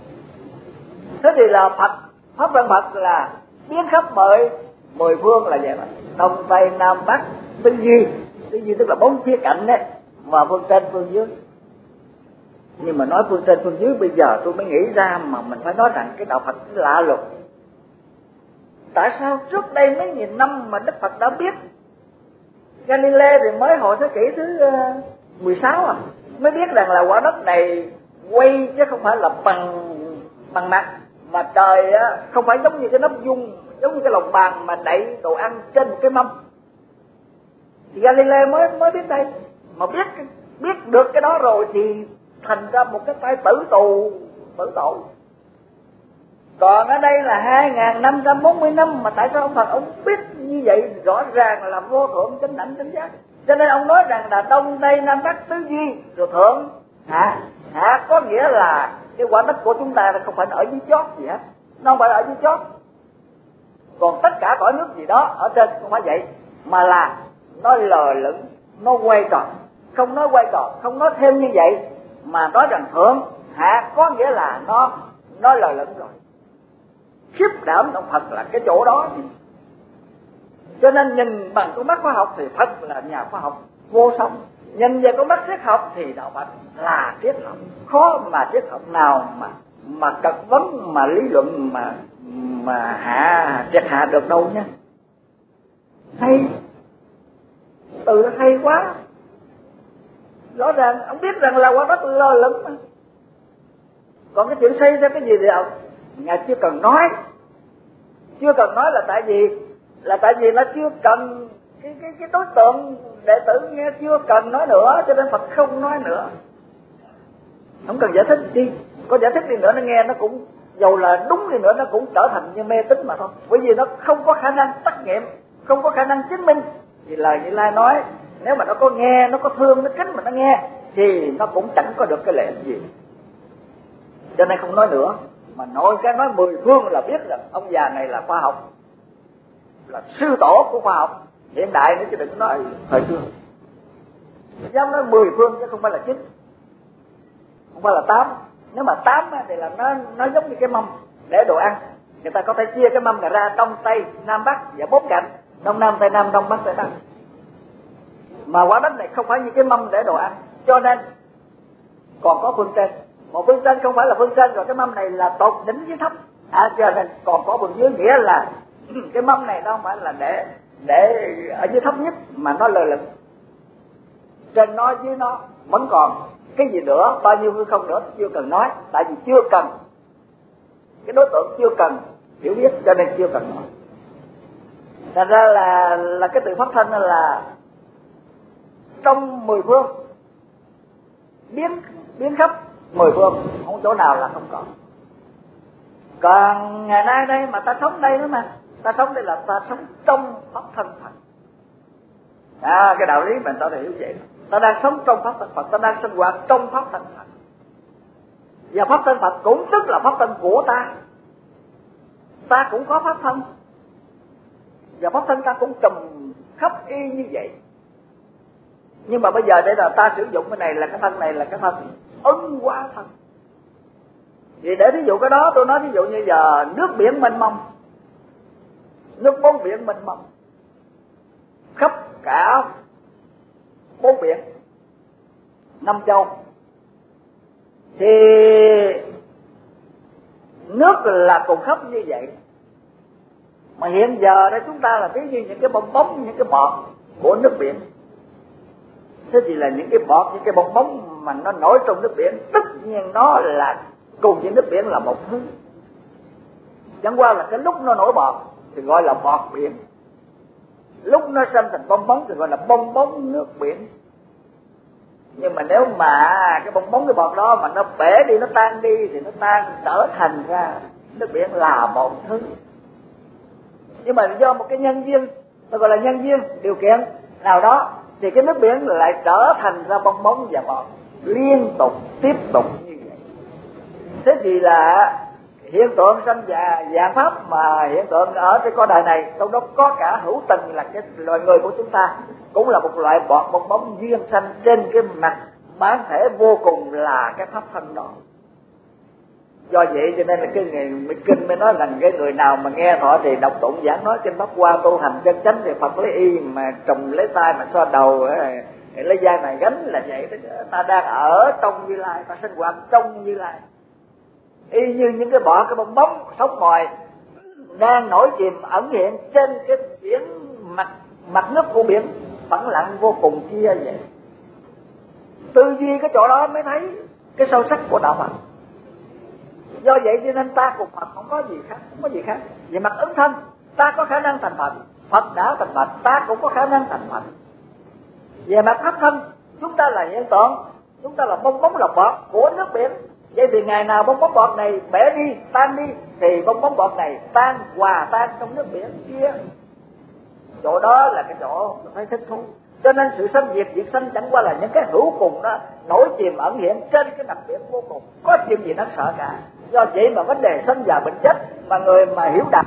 Thế thì là Phật, pháp văn Phật là biến khắp mười mười phương là vậy mà, đông tây nam bắc tứ duy. Tứ duy tức là bốn khía cạnh đấy, mà phương trên phương dưới. Nhưng mà nói phương trên phương dưới bây giờ tôi mới nghĩ ra mà mình phải nói rằng cái đạo Phật lạ lùng. Tại sao trước đây mấy nghìn năm mà Đức Phật đã biết? Galilei thì mới hồi thế kỷ thứ mười sáu à, mới biết rằng là quả đất này quay chứ không phải là bằng bằng mặt, mà trời á, không phải giống như cái nắp dung, giống như cái lồng bàn mà đậy đồ ăn trên một cái mâm. Thì Galilei mới mới biết đây, mà biết biết được cái đó rồi thì thành ra một cái tay tử tù tử tội. Còn ở đây là hai nghìn năm trăm bốn mươi năm mà tại sao ông Phật ông biết như vậy rõ ràng là vô thượng chánh đẳng chánh giác. Cho nên ông nói rằng là đông tây nam bắc tứ duy, rồi thượng hạ. Hạ có nghĩa là cái quả đất của chúng ta là không phải ở dưới chót gì hết, nó không phải ở dưới chót. Còn tất cả cõi nước gì đó ở trên không phải vậy, mà là nó lờ lửng, nó quay tròn. Không nói quay tròn, không nói thêm như vậy, mà nói rằng thượng hạ có nghĩa là nó nó lờ lửng rồi. Khiếp đảm động Phật là cái chỗ đó. Cho nên nhìn bằng con mắt khoa học thì Phật là nhà khoa học vô song. Nhìn về con mắt triết học thì đạo Phật là triết học. Khó mà triết học nào mà mà cật vấn mà lý luận mà mà hạ triệt hạ được đâu nha. Hay, từ hay quá. Rõ ràng ông biết rằng là quả đất lơ lửng mà. Còn cái chuyện xây ra cái gì thì ông Ngài chưa cần nói. Chưa cần nói là tại vì là tại vì nó chưa cần cái cái cái đối tượng đệ tử nghe chưa cần nói nữa, cho nên Phật không nói nữa. Không cần giải thích chi, có giải thích đi nữa nó nghe nó cũng, dầu là đúng đi nữa nó cũng trở thành như mê tín mà thôi. Bởi vì nó không có khả năng trắc nghiệm, không có khả năng chứng minh. Thì lời Như Lai nói, nếu mà nó có nghe, nó có thương, nó kính mà nó nghe, thì nó cũng chẳng có được cái lệ gì. Cho nên không nói nữa. Mà nói cái nói mười phương là biết rằng ông già này là khoa học, là sư tổ của khoa học hiện đại nữa, chứ đừng nói thời xưa. Dám nói mười phương chứ không phải là chín, không phải là tám. Nếu mà tám thì là nó nó giống như cái mâm để đồ ăn. Người ta có thể chia cái mâm này ra đông tây nam bắc và bốn cạnh, đông nam tây nam, đông bắc tây bắc. Mà quả đất này không phải như cái mâm để đồ ăn, cho nên còn có phương trên. Một phương trên không phải là phương trên, rồi cái mâm này là tột đỉnh dưới thấp, à, cho nên còn có phương dưới, nghĩa là Cái mâm này đâu phải là để để ở dưới thấp nhất mà nó lờ lửng, trên nó dưới nó vẫn còn cái gì nữa, bao nhiêu hư không nữa chưa cần nói, tại vì chưa cần, cái đối tượng chưa cần hiểu biết cho nên chưa cần nói. Thành ra là là cái tự pháp thân là trong mười phương biến biến khắp mười phương, không chỗ nào là không có. Còn ngày nay đây mà ta sống đây nữa mà, ta sống đây là ta sống trong pháp thân Phật. À, cái đạo lý mình ta hiểu vậy. Ta đang sống trong pháp thân Phật, ta đang sinh hoạt trong pháp thân Phật. Và pháp thân Phật cũng tức là pháp thân của ta. Ta cũng có pháp thân. Và pháp thân ta cũng trùm khắp y như vậy. Nhưng mà bây giờ để là ta sử dụng cái này là cái thân này là cái thân ân hóa thân. Vì để ví dụ cái đó, tôi nói ví dụ như giờ nước biển mênh mông, nước bốn biển mênh mông khắp cả bốn biển năm châu, thì nước là cùng khắp như vậy. Mà hiện giờ đây chúng ta là ví như những cái bong bóng, những cái bọt của nước biển. Thế thì là những cái bọt, những cái bong bóng mà nó nổi trong nước biển, tất nhiên nó là cùng với nước biển là một thứ. Chẳng qua là cái lúc nó nổi bọt thì gọi là bọt biển, lúc nó sinh thành bong bóng thì gọi là bong bóng nước biển. Nhưng mà nếu mà cái bong bóng cái bọt đó mà nó bể đi, nó tan đi thì nó tan trở thành ra nước biển là một thứ. Nhưng mà do một cái nhân duyên, tôi gọi là nhân duyên điều kiện nào đó, thì cái nước biển lại trở thành ra bong bóng và bọt liên tục tiếp tục như vậy. Thế thì là hiện tượng sanh già dạng pháp mà hiện tượng ở cái cõi đời này, trong đó có cả hữu tình là cái loài người của chúng ta, cũng là một loại bọt bong bóng duyên sanh trên cái mặt bản thể vô cùng là cái pháp thân đó. Do vậy cho nên là cái người kinh mới nói rằng cái người nào mà nghe thọ thì đọc tụng giảng nói trên pháp qua tu hành chân chánh thì Phật lấy y mà trùm lấy tay mà xoa đầu lấy da này gánh là vậy đó. Ta đang ở trong Như Lai, ta sinh hoạt trong Như Lai, y như những cái bọt cái bong bóng sống mồi đang nổi chìm ẩn hiện trên cái biển mặt mặt nước của biển phẳng lặng vô cùng kia vậy. Tư duy cái chỗ đó mới thấy cái sâu sắc của đạo Phật. Do vậy cho nên ta cùng Phật không có gì khác, không có gì khác. Về mặt ứng thân, ta có khả năng thành Phật, Phật đã thành Phật, ta cũng có khả năng thành Phật. Về mặt pháp thân, chúng ta là hiện tượng, chúng ta là bong bóng là bọt của nước biển. Vậy thì ngày nào bong bóng bọt này bể đi, tan đi, thì bong bóng bọt này tan, hòa tan trong nước biển kia. Chỗ đó là cái chỗ phải thích thú. Cho nên sự sanh diệt, diệt sanh chẳng qua là những cái hữu cùng đó nổi chìm ẩn hiện trên cái mặt biển vô cùng, có chuyện gì đáng sợ cả. Do vậy mà vấn đề sanh già bệnh chết mà người mà hiểu đạo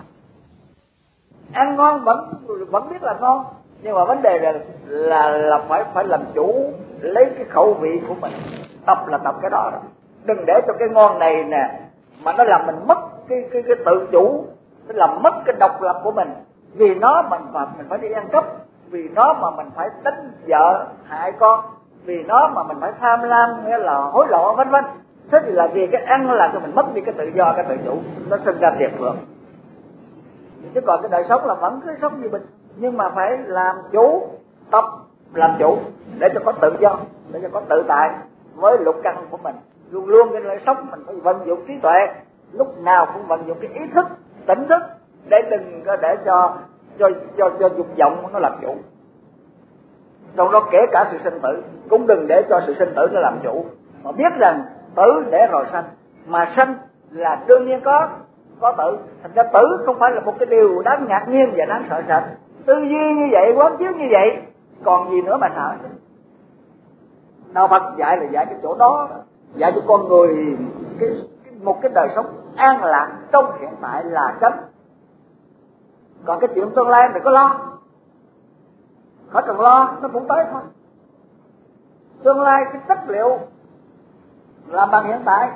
ăn ngon vẫn vẫn biết là ngon, nhưng mà vấn đề là là, là phải phải làm chủ lấy cái khẩu vị của mình, tập là tập cái đó rồi. Đừng để cho cái ngon này nè mà nó làm mình mất cái cái cái tự chủ, nó làm mất cái độc lập của mình. Vì nó mình mà mình phải đi ăn cắp, vì nó mà mình phải đánh vợ hại con, vì nó mà mình phải tham lam nghĩa là hối lộ vân vân. Thế thì là vì cái ăn là cho mình mất đi cái tự do, cái tự chủ, nó sinh ra thiệt vượng. Chứ còn cái đời sống là vẫn cứ sống như mình, nhưng mà phải làm chủ, tập làm chủ để cho có tự do, để cho có tự tại với lục căn của mình. Luôn luôn cái đời sống mình phải vận dụng trí tuệ, lúc nào cũng vận dụng cái ý thức, tỉnh thức, để đừng có để cho cho cho cho dục vọng nó làm chủ. Trong đó kể cả sự sinh tử, cũng đừng để cho sự sinh tử nó làm chủ, mà biết rằng tử để rồi sanh, mà sanh là đương nhiên có có tử. Thành ra tử không phải là một cái điều đáng ngạc nhiên và đáng sợ sệt. Tư duy như vậy, quán chiếu như vậy, còn gì nữa mà sợ. Đạo Phật dạy là dạy cái chỗ đó, dạy cho con người cái, cái, một cái đời sống an lạc trong hiện tại là chánh. Còn cái chuyện tương lai mình có lo, khỏi cần lo, nó cũng tới thôi. Tương lai cái chất liệu làm bằng hiện tại.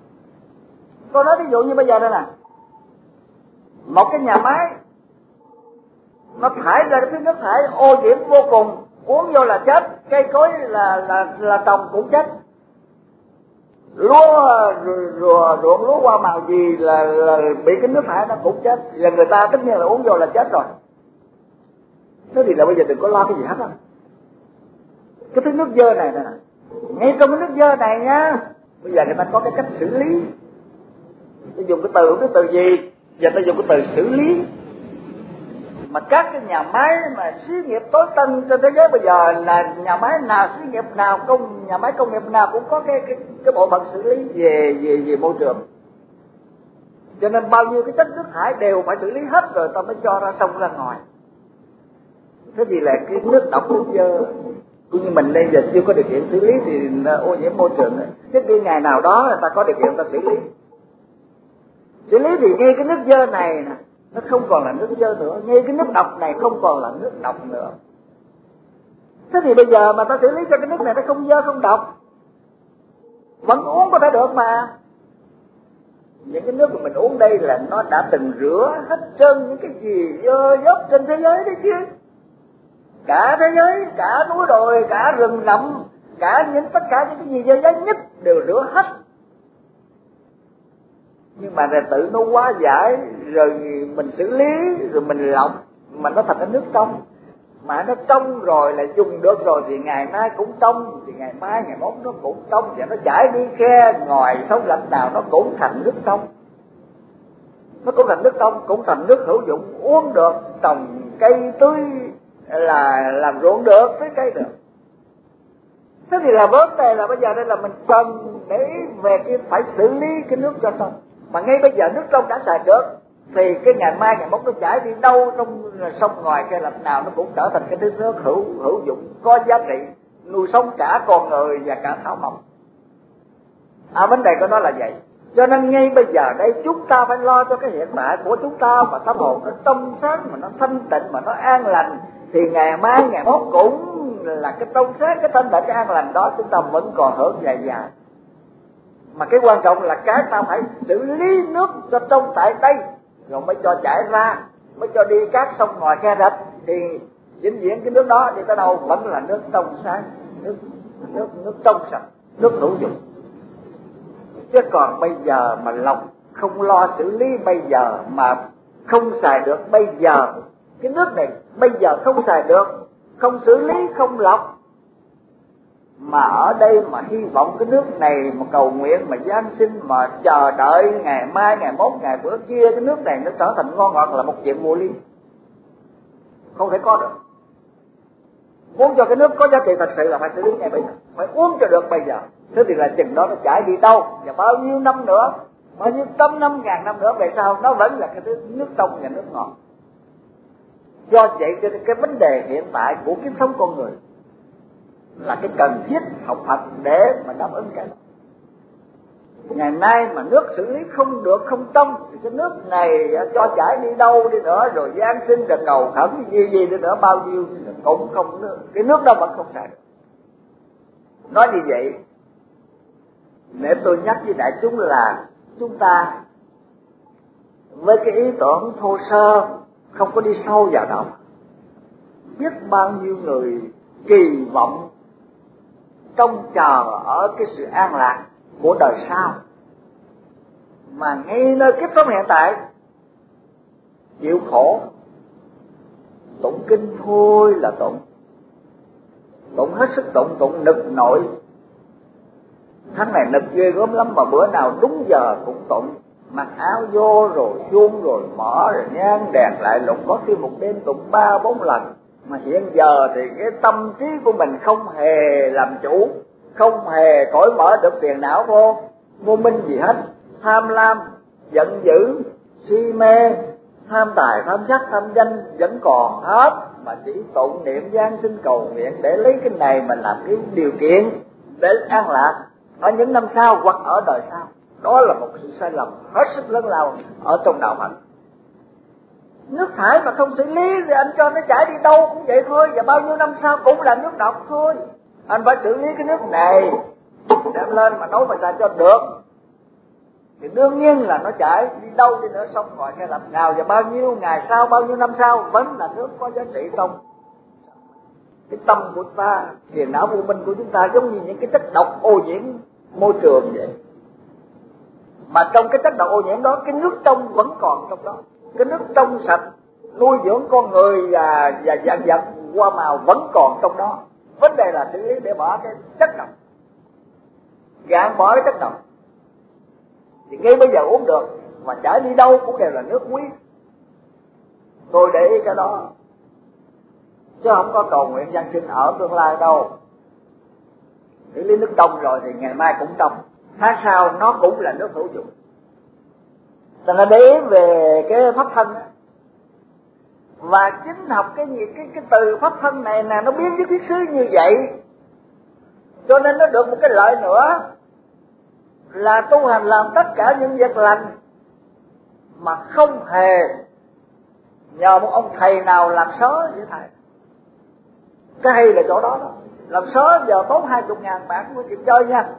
Tôi nói ví dụ như bây giờ đây nè, một cái nhà máy nó thải ra cái thứ nước thải ô nhiễm vô cùng, uống vô là chết, cây cối là là là trồng cũng chết. lúa rùa ruộng lúa hoa màu gì là, là bị cái nước thải nó cũng chết, và người ta tất nhiên là uống vô là chết rồi. Thế thì là bây giờ đừng có lo cái gì hết á. Cái thứ nước dơ này nè, ngay trong cái nước dơ này nhá, bây giờ người ta có cái cách xử lý. Tôi dùng cái từ, cái từ gì? Giờ tôi dùng cái từ xử lý. Mà các cái nhà máy mà xí nghiệp tối tân trên thế giới bây giờ là nhà máy nào, xí nghiệp nào, công nhà máy công nghiệp nào cũng có cái cái, cái bộ phận xử lý về về về môi trường. Cho nên bao nhiêu cái chất nước thải đều phải xử lý hết rồi ta mới cho ra sông ra ngoài. Thế thì là cái nước độc nước dơ, cũng như mình đây giờ chưa có điều kiện xử lý thì ô nhiễm môi trường. Thế thì ngày nào đó người ta có điều kiện ta xử lý. Xử lý thì ngay cái nước dơ này nè, nó không còn là nước dơ nữa, ngay cái nước độc này không còn là nước độc nữa. Thế thì bây giờ mà ta xử lý cho cái nước này nó không dơ không độc, vẫn uống có thể được mà. Những cái nước mà mình uống đây là nó đã từng rửa hết trơn những cái gì dơ dốc trên thế giới đấy chứ. Cả thế giới, cả núi đồi, cả rừng rậm, cả những tất cả những cái gì dơ dốc nhất đều rửa hết. Nhưng mà là tự nó quá giải, rồi mình xử lý, rồi mình lọc, mà nó thành cái nước trong. Mà nó trong rồi là dùng được rồi thì ngày mai cũng trong, thì ngày mai, ngày mốt nó cũng trong, và nó chảy đi khe, ngoài sông rạch nào nó cũng thành nước trong. Nó cũng thành nước trong, cũng thành nước hữu dụng, uống được, trồng cây tưới là làm ruộng được, tưới cây được. Thế thì là vấn đề là bây giờ đây là mình cần để về cái phải xử lý cái nước cho trong. Mà ngay bây giờ nước trong đã xài được thì cái ngày mai ngày mốt nó chảy đi đâu trong sông ngoài cái lạch nào nó cũng trở thành cái nước nước hữu hữu dụng, có giá trị nuôi sống cả con người và cả thảo mộc. À, vấn đề của nó là vậy. Cho nên ngay bây giờ đây chúng ta phải lo cho cái hiện tại của chúng ta, mà tâm hồn nó trong sáng, mà nó thanh tịnh, mà nó an lành, thì ngày mai ngày mốt cũng là cái trong sáng, cái thanh tịnh, cái an lành đó chúng ta vẫn còn hưởng dài dài. Mà cái quan trọng là cái ta phải xử lý nước cho trong tại đây, rồi mới cho chảy ra, mới cho đi các sông ngoài khe rạch, thì vĩnh viễn cái nước đó đi tới đâu vẫn là nước trong sáng, nước nước nước trong sạch, nước hữu dụng. Chứ còn bây giờ mà lòng không lo xử lý bây giờ mà không xài được bây giờ, cái nước này bây giờ không xài được, không xử lý, không lọc, mà ở đây mà hy vọng cái nước này mà cầu nguyện, mà giáng sinh, mà chờ đợi ngày mai, ngày mốt, ngày bữa kia cái nước này nó trở thành ngon ngọt là một chuyện vô lý, không thể có được. Muốn cho cái nước có giá trị thật sự là phải xử lý ngay bây giờ, phải uống cho được bây giờ. Thế thì là chừng đó nó chảy đi đâu và bao nhiêu năm nữa, bao nhiêu trăm năm, ngàn năm nữa về sau nó vẫn là cái nước trong và nước ngọt. Do vậy cho nên cái vấn đề hiện tại của kiếp sống con người là cái cần thiết học Phật để mà đáp ứng cái đó. Ngày nay mà nước xử lý không được, không trong, thì cái nước này cho chảy đi đâu đi nữa, rồi giáng sinh rồi cầu khẩn gì gì đi nữa, bao nhiêu cũng không, cái nước đó vẫn không xài được. Nói như vậy để tôi nhắc với đại chúng là chúng ta với cái ý tưởng thô sơ, không có đi sâu vào đâu, biết bao nhiêu người kỳ vọng trông chờ ở cái sự an lạc của đời sau, mà ngay nơi kiếp sống hiện tại chịu khổ, tụng kinh thôi là tụng, tụng hết sức tụng, tụng nực nổi. Tháng này nực ghê gớm lắm, mà bữa nào đúng giờ cũng tụng, mặc áo vô rồi chuông rồi mở rồi nhang đèn lại lục, có khi một đêm tụng ba bốn lần. Mà hiện giờ thì cái tâm trí của mình không hề làm chủ, không hề cởi mở được phiền não vô vô minh gì hết, tham lam, giận dữ, si mê, tham tài, tham sắc, tham danh vẫn còn hết, mà chỉ tụng niệm giáng sinh cầu nguyện để lấy cái này mà làm cái điều kiện để an lạc ở những năm sau hoặc ở đời sau. Đó là một sự sai lầm hết sức lớn lao ở trong đạo Phật. Nước thải mà không xử lý thì anh cho nó chảy đi đâu cũng vậy thôi, và bao nhiêu năm sau cũng là nước độc thôi. Anh phải xử lý cái nước này, đem lên mà nấu mà ra cho được, thì đương nhiên là nó chảy đi đâu đi nữa, sông ngoài cái lạch nào, và bao nhiêu ngày sau, bao nhiêu năm sau vẫn là nước có giá trị không. Cái tâm của ta, phiền não vô minh của chúng ta giống như những cái chất độc ô nhiễm môi trường vậy, mà trong cái chất độc ô nhiễm đó, cái nước trong vẫn còn trong đó. Cái nước trong sạch nuôi dưỡng con người và và vạn vật hoa màu vẫn còn trong đó. Vấn đề là xử lý để bỏ cái chất độc, gạn bỏ cái chất độc. Thì ngay bây giờ uống được, mà chả đi đâu cũng đều là nước quý. Tôi để ý cái đó, chứ không có cầu nguyện dân sinh ở tương lai đâu. Xử lý nước trong rồi thì ngày mai cũng trong, tháng sau nó cũng là nước hữu dụng. Thành ra để ý về cái pháp thân đó. Và chính học cái gì cái cái từ pháp thân này nè, nó biến với thiết xứ như vậy, cho nên nó được một cái lợi nữa là tu hành làm tất cả những việc lành mà không hề nhờ một ông thầy nào làm sớ với thầy. Cái hay là chỗ đó đó. Làm sớ giờ tốn hai chục ngàn bạc mới kịp chơi nha.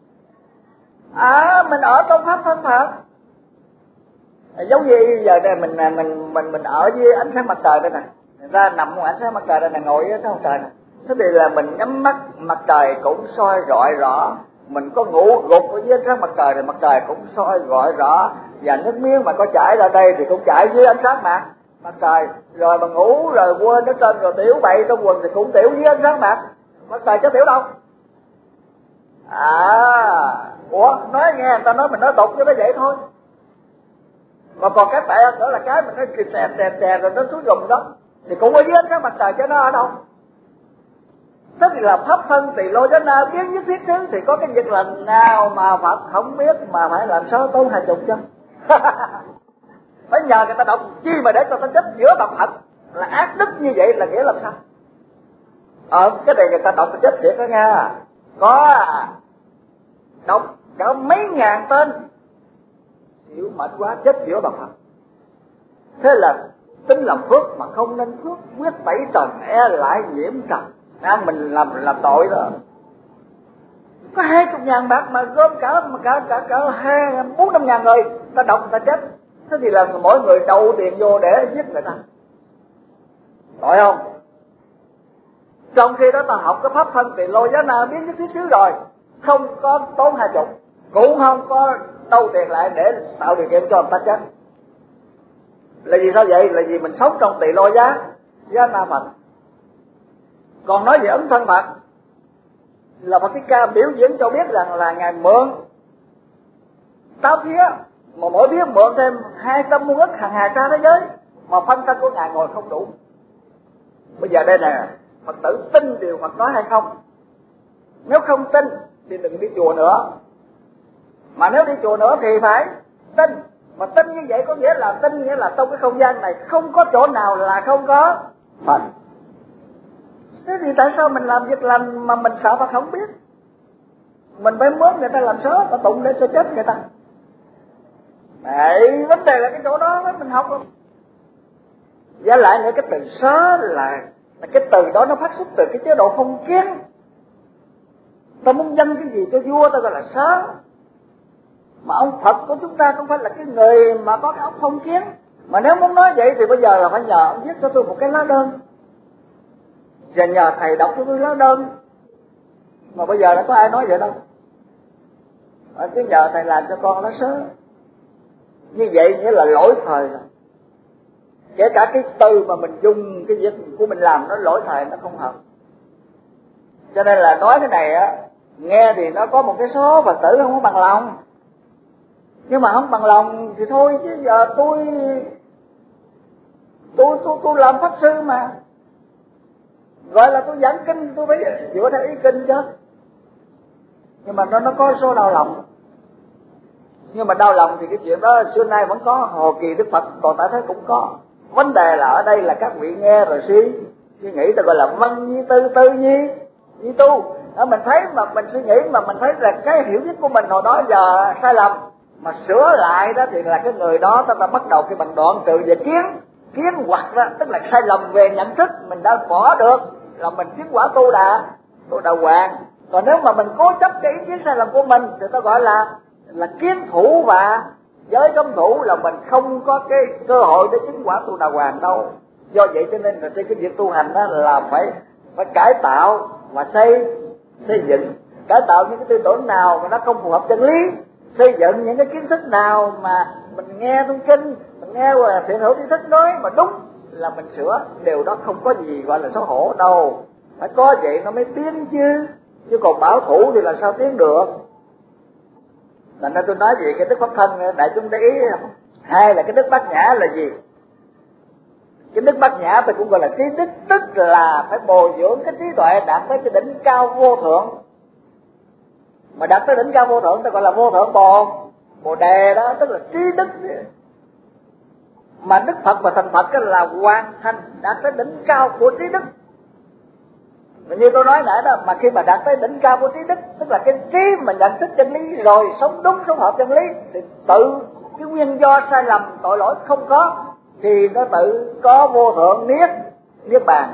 À, mình ở trong pháp thân Phật. Giống như giờ đây mình mình mình mình ở dưới ánh sáng mặt trời đây nè, ra nằm ngoài ánh sáng mặt trời đây nè, ngồi dưới ánh sáng mặt trời nè. Thế thì là mình nhắm mắt, mặt trời cũng soi rọi rõ. Mình có ngủ gục ở dưới ánh sáng mặt trời thì mặt trời cũng soi rọi rõ. Và nước miếng mà có chảy ra đây thì cũng chảy dưới ánh sáng mặt mặt trời. Rồi mà ngủ rồi quên nó trên rồi tiểu bậy trong quần thì cũng tiểu dưới ánh sáng mặt mặt trời, chứ tiểu đâu. À, ủa nói nghe người ta nói mình nói tục chứ nó vậy thôi. Mà còn cái tệ nữa là cái mình nó kì tè tè tè rồi nó xuống rùng đó thì cũng ở dưới ánh sáng mặt trời, chứ nó ở đâu. Thế thì là pháp thân tỳ lô giá na biến nhất thiết xứ, thì có cái việc lành nào mà Phật không biết mà phải làm sao tốn hai chục chứ. Phải nhờ người ta đọc chi mà để cho ta chết giữa bậc Phật là ác đức như vậy là nghĩa làm sao? Ờ cái này người ta đọc ta chết thiệt đó nha. Có đọc cả mấy ngàn tên chịu mệt quá chết giữa bậc Phật. Thế là tính làm phước mà không nên phước, quyết tẩy trần e lại nhiễm trần. À, mình làm làm tội đó. Có hai chục ngàn bạc mà gom cả cả cả cả hai bốn năm ngàn người ta đọc người ta chết. Thế thì là mỗi người đầu tiền vô để giết người ta, tội không? Trong khi đó ta học cái pháp thân tỳ lô giá na biến cái thiết xứ rồi, không có tốn hai chục, cũng không có đâu tiền lại để tạo điều kiện cho người ta chết. Là vì sao vậy? Là vì mình sống trong tỳ lô giá giá na Phật. Còn nói về ấn thân Phật là Phật Thích Ca biểu diễn cho biết rằng là Ngài mượn tám phía, mà mỗi phía mượn thêm hai trăm muôn ức hàng hà sa thế giới, mà phân thân của Ngài ngồi không đủ. Bây giờ đây nè, Phật tử tin điều Phật nói hay không? Nếu không tin thì đừng đi chùa nữa. Mà nếu đi chùa nữa thì phải tin. Mà tin như vậy có nghĩa là tin nghĩa là trong cái không gian này không có chỗ nào là không có Phật. Thế thì tại sao mình làm việc lành mà mình sợ Phật không biết? Mình phải mướn người ta làm sớ, ta tụng để cho chết người ta. Đấy, vấn đề là cái chỗ đó mình học không? Và lại nữa, cái từ sớ là, là cái từ đó nó phát xuất từ cái chế độ phong kiến. Ta muốn dâng cái gì cho vua ta gọi là sớ. Mà ông Phật của chúng ta không phải là cái người mà có cái óc phong kiến. Mà nếu muốn nói vậy thì bây giờ là phải nhờ ông viết cho tôi một cái lá đơn, và nhờ thầy đọc cho tôi lá đơn. Mà bây giờ đã có ai nói vậy đâu. À, cứ nhờ thầy làm cho con lá sớ. Như vậy nghĩa là lỗi thời rồi. Kể cả cái từ mà mình dùng cái việc của mình làm nó lỗi thời, nó không hợp. Cho nên là nói cái này á, nghe thì nó có một cái số Phật tử không có bằng lòng. Nhưng mà không bằng lòng thì thôi, chứ giờ tôi tôi tôi, tôi làm pháp sư mà, gọi là tôi giảng kinh, tôi phải dựa theo ý kinh chứ. Nhưng mà nó nó có số đau lòng. Nhưng mà đau lòng thì cái chuyện đó xưa nay vẫn có, hồi kỳ Đức Phật còn tại thế cũng có. Vấn đề là ở đây là các vị nghe rồi suy suy nghĩ, ta gọi là văn nhi tư, tư nhi nhi tu. Đó, mình thấy mà mình suy nghĩ mà mình thấy là cái hiểu biết của mình hồi đó giờ sai lầm, mà sửa lại đó thì là cái người đó ta, ta bắt đầu cái bằng đoạn trừ về kiến kiến hoặc đó, tức là sai lầm về nhận thức mình đã bỏ được, là mình tiến quả tu đà tu đà hoàng. Còn nếu mà mình cố chấp cái ý kiến sai lầm của mình thì ta gọi là là kiến thủ và giới cấm thủ, là mình không có cái cơ hội để chứng quả tu đà hoàng đâu. Do vậy cho nên là trên cái việc tu hành đó là phải phải cải tạo và xây xây dựng. Cải tạo những cái tư tưởng nào mà nó không phù hợp chân lý xây dựng những cái kiến thức nào mà mình nghe trong kinh, mình nghe qua thiện hữu tri thức nói mà đúng là mình sửa, điều đó không có gì gọi là xấu hổ đâu. Phải có vậy nó mới tiến chứ, chứ còn bảo thủ thì làm sao tiến được. Thành ra tôi nói gì cái đức pháp thân đại chúng để ý không? Hay là cái đức bát nhã là gì? Cái đức bát nhã tôi cũng gọi là trí đức, tức là phải bồi dưỡng cái trí tuệ đạt tới cái đỉnh cao vô thượng. Mà đạt tới đỉnh cao vô thượng ta gọi là vô thượng bồ bồ đề đó, tức là trí đức. Mà đức Phật và thành Phật cái là hoàn thành đạt tới đỉnh cao của trí đức. Mà như tôi nói nãy đó, mà khi mà đạt tới đỉnh cao của trí đức, tức là cái trí mà nhận thức chân lý rồi sống đúng sống hợp chân lý, thì tự cái nguyên do sai lầm tội lỗi không có, thì nó tự có vô thượng niết niết bàn.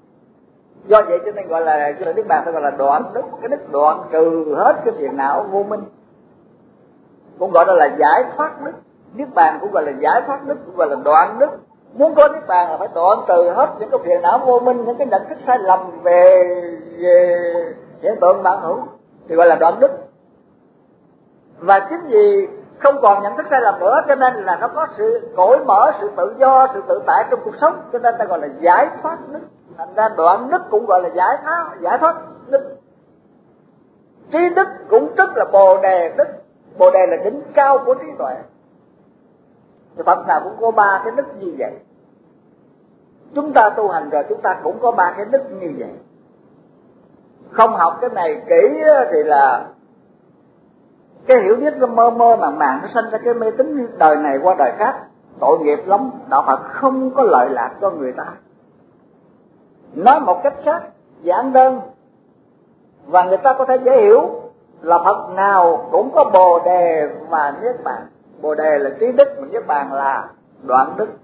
Do vậy cho nên gọi là cái là niết bàn, tôi gọi là đoạn đức, cái đức đoạn trừ hết cái phiền não vô minh, cũng gọi là giải thoát đức. Niết bàn cũng gọi là giải thoát đức, cũng gọi là đoạn đức. Muốn có niết bàn là phải đoạn trừ hết những cái phiền não vô minh, những cái nhận thức sai lầm về, về hiện tượng bản hữu, thì gọi là đoạn đức. Và chính vì không còn nhận thức sai lầm nữa cho nên là nó có sự cởi mở, sự tự do, sự tự tại trong cuộc sống, cho nên ta gọi là giải thoát đức. Thành ra đoạn đức cũng gọi là giải thoát giải thoát đức. Trí đức cũng tức là bồ đề đức. Bồ đề là đỉnh cao của trí tuệ. Thì Phật nào cũng có ba cái đức như vậy. Chúng ta tu hành rồi chúng ta cũng có ba cái đức như vậy. Không học cái này kỹ thì là cái hiểu biết nó mơ mơ màng màng, nó sanh ra cái mê tín đời này qua đời khác, tội nghiệp lắm. Đạo Phật không có lợi lạc cho người ta. Nói một cách khác, giản đơn và người ta có thể dễ hiểu là Phật nào cũng có bồ đề và niết bàn. Bồ đề là trí đức, mà niết bàn là đoạn đức.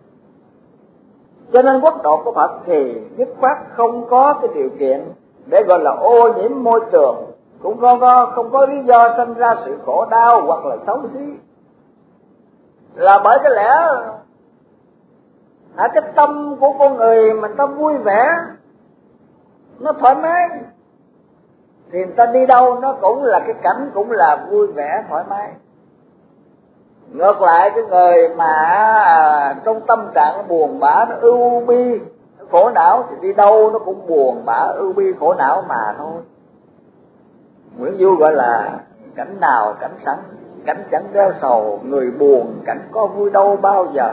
Cho nên quốc độ của Phật thì dứt khoát không có cái điều kiện để gọi là ô nhiễm môi trường, cũng không có không có lý do sinh ra sự khổ đau hoặc là xấu xí. Là bởi cái lẽ à, cái tâm của con người mình ta vui vẻ, nó thoải mái, thì người ta đi đâu nó cũng là cái cảnh cũng là vui vẻ thoải mái. Ngược lại cái người mà à, trong tâm trạng nó buồn bã, nó ưu bi, nó khổ não, thì đi đâu nó cũng buồn bã, ưu bi, khổ não mà thôi. Nguyễn Du gọi là cảnh nào cảnh sẵn, cảnh chẳng đeo sầu, người buồn cảnh có vui đâu bao giờ.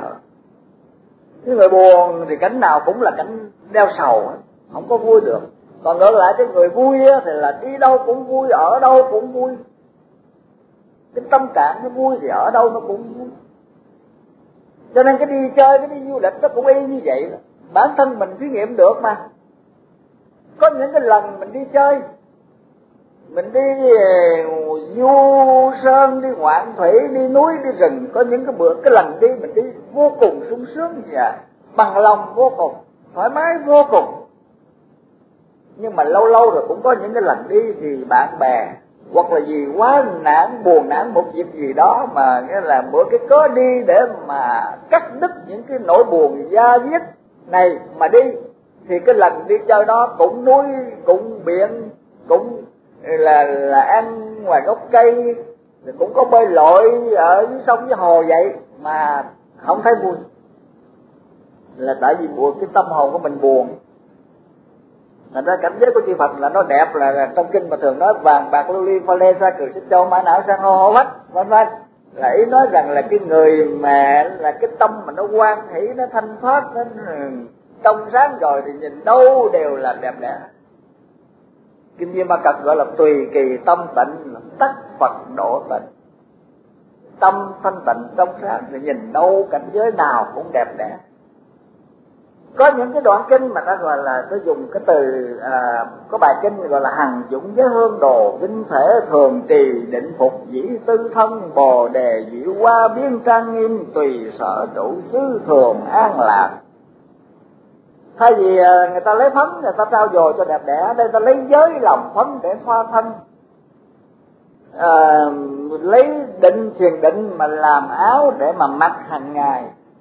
Cái người buồn thì cảnh nào cũng là cảnh đeo sầu, không có vui được. Còn ngược lại cái người vui thì là đi đâu cũng vui, ở đâu cũng vui. Cái tâm trạng nó vui thì ở đâu nó cũng vui. Cho nên cái đi chơi, cái đi du lịch nó cũng y như vậy đó. Bản thân mình thí nghiệm được mà. Có những cái lần mình đi chơi, mình đi du sơn, đi ngoạn thủy, đi núi, đi rừng, có những cái bữa cái lần đi mình đi vô cùng sung sướng và bằng lòng vô cùng, thoải mái vô cùng. Nhưng mà lâu lâu rồi cũng có những cái lần đi thì bạn bè hoặc là gì quá nản, buồn nản một dịp gì đó mà nghĩa là bữa cái cớ đi để mà cắt đứt những cái nỗi buồn da diết này mà đi, thì cái lần đi chơi đó cũng núi, cũng biển, cũng là là ăn ngoài gốc cây, cũng có bơi lội ở dưới sông dưới hồ vậy mà không thấy vui. Là tại vì buồn, cái tâm hồn của mình buồn. Thành ra cảnh giới của chư Phật là nó đẹp, là, là trong kinh mà thường nói vàng bạc lưu ly pha lê sa cừ xích châu mã não sang hô hô vách vân vân, là ý nói rằng là cái người mà là cái tâm mà nó quan hỷ, nó thanh thoát, nó trong sáng rồi thì nhìn đâu đều là đẹp đẽ. Kinh Viên Ma Cật gọi là tùy kỳ tâm tịnh, tất Phật độ tịnh. Tâm thanh tịnh trong sáng thì nhìn đâu cảnh giới nào cũng đẹp đẽ. Có những cái đoạn kinh mà ta gọi là tôi dùng cái từ à, có bài kinh gọi là hằng dũng với hương đồ vinh thể thường trì định phục dĩ tư thân bồ đề diệu hoa biến trang nghiêm tùy sở trụ xứ thường an lạc. Thay vì người ta lấy phấn người ta trao dồi cho đẹp đẽ, đây ta lấy giới lòng phấn để thoa thân, à, lấy định thiền định mà làm áo để mà mặc hàng ngày,